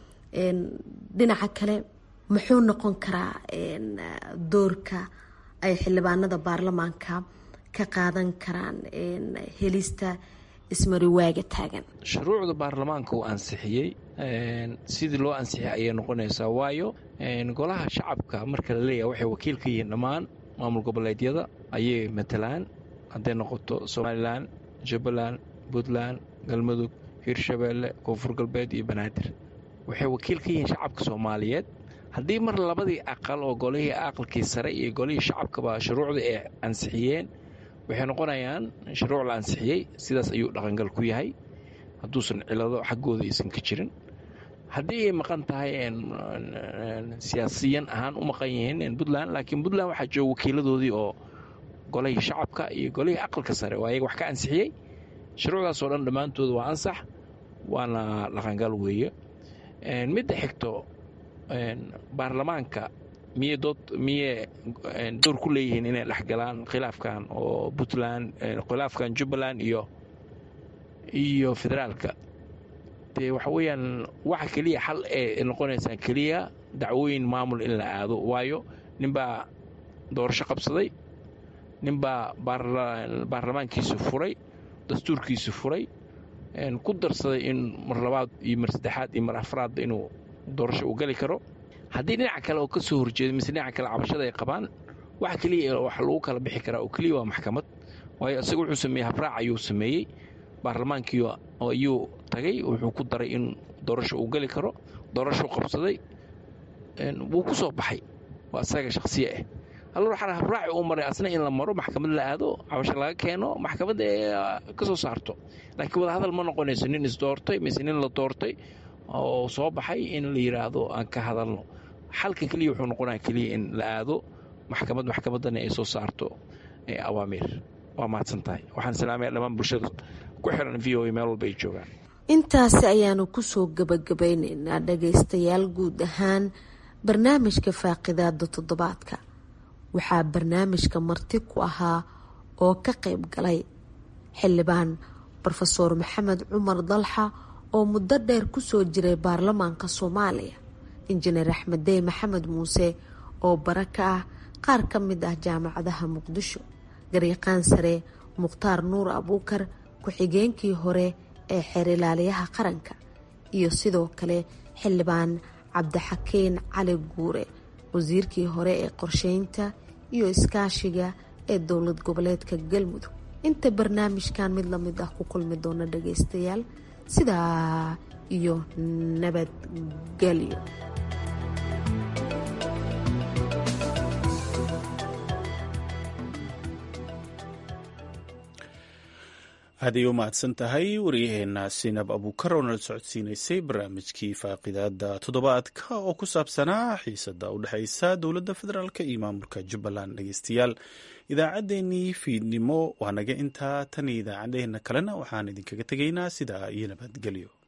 dhinaca kale muxuu noqon karaa doorka ay xildhibaanada baarlamaanka ka qaadan karaan helista ismariwaaga taagan shuruucda baarlamaanka uu ansixiyey sidii loo ansixiyay ayay noqonaysaa waayo golaha shacabka marka la leeyahay waxay wakiil ka yihiin dhammaan maamul goboleedyada ayay matalaan hadday noqoto Somaliland, Jubbaland, Puntland, Galmudug, Hirshabeelle, Koonfur Galbeed iyo Banaadir waxay wakiil ka yihiin shacabka Soomaaliyeed haddii mar labadii aqal oo golihii aqalkii sare iyo golihii shacabkaba shuruucda ay ansixiyeen waxay noqonayaan shuruuc la ansixiyey sidaas ayuu dhaqangal ku yahay hadduusan cilado xaggooda aysan ka jirin haddii ay maqan tahay siyaasiyan ahaan u maqan yihiin Puntland laakiin Puntland waxaa jooga wakiiladoodii oo golihii shacabka iyo golihii aqalka sare oo ayaga wax ka ansixiyey shuruucdaasoo dhan dhammaantood waa ansax waana dhaqangal weeye midda xigto baarlamaanka miyay door ku leeyihiin inay dhexgalaan khilaafkan oo Puntland khilaafkan Jubbaland iyo federaalka dee waxa weeyaan waxa kaliya xal ee noqonaysaa kaliya dacwooyin maamul in la aado waayo ninbaa doorasho qabsaday ninbaa baarlamaankiisu furay dastuurkiisu furay ku darsaday in mar labaad iyo mar saddexaad iyo mar afraad inuu doorasho u gali karo haddii dhinaca kale oo ka soo horjeedo mise dhinaca kale cabashada ay qabaan waxa kaliya wax lagu kala bixi karaa oo kaliya waa maxkamad waayo isaga wuxuu sameeyey habraac ayuu sameeyey baarlamaankii ayuu tagay wuxuu ku daray in doorasho uu gali karo doorasho qabsaday wuu ku soo baxay waa isaga shakhsiye ah hal waxa habraac uu maray asna in la maro maxkamad la aado cabasho laga keeno maxkamad ka soo saarto laakiin wada hadal ma noqonayso nin is doortay mise nin la doortay oo soo baxay in la yiraahdo aan ka hadalno xalka kaliya wuxuu noqonayaa kaliya in la aado maxkamadana ay soo saarto awaamiir waa mahadsantahay waxaan salaamayaa dhammaan bulshada ku xiran VOA meel walba ay joogaan intaasi ayaanu kusoo gabagabaynaynaa dhagaystayaal guud ahaan barnaamijka faaqidaada toddobaadka waxaa barnaamijka marti ku ahaa oo ka qayb galay xildhibaan Professor Maxamed Cumar Dalxa oo muddo dheer kusoo jiray baarlamaanka Soomaaliya injineer Axmed Dey Maxamed Muuse oo baraka ah qaar ka mid ah jaamacadaha Muqdisho garyaqaan sare Mukhtaar Nuur Abuukar ku-xigeenkii hore ee xeer ilaaliyaha qaranka iyo sidoo kale xildhibaan Cabdixakiin Cali Guure wasiirkii hore ee qorsheynta iyo iskaashiga ee dowlad goboleedka Galmudug inta barnaamijkan mid la mid ah ku kulmi doona dhagaystayaal sidaa iyo nabadgelyo aad ay u mahadsan tahay waryaheena Sinab Abuukar oo nala socodsiinaysay barnaamijkii faaqidaada toddobaadka oo ku saabsanaa xiisada u dhexaysa dowladda federaalk iyo maamulka Jubbaland dhageystayaal idaacaddeenii fiidnimo waa naga intaa tan idaacadeena kalena waxaan idinkaga tegaynaa sidaa iyo nabadgelyo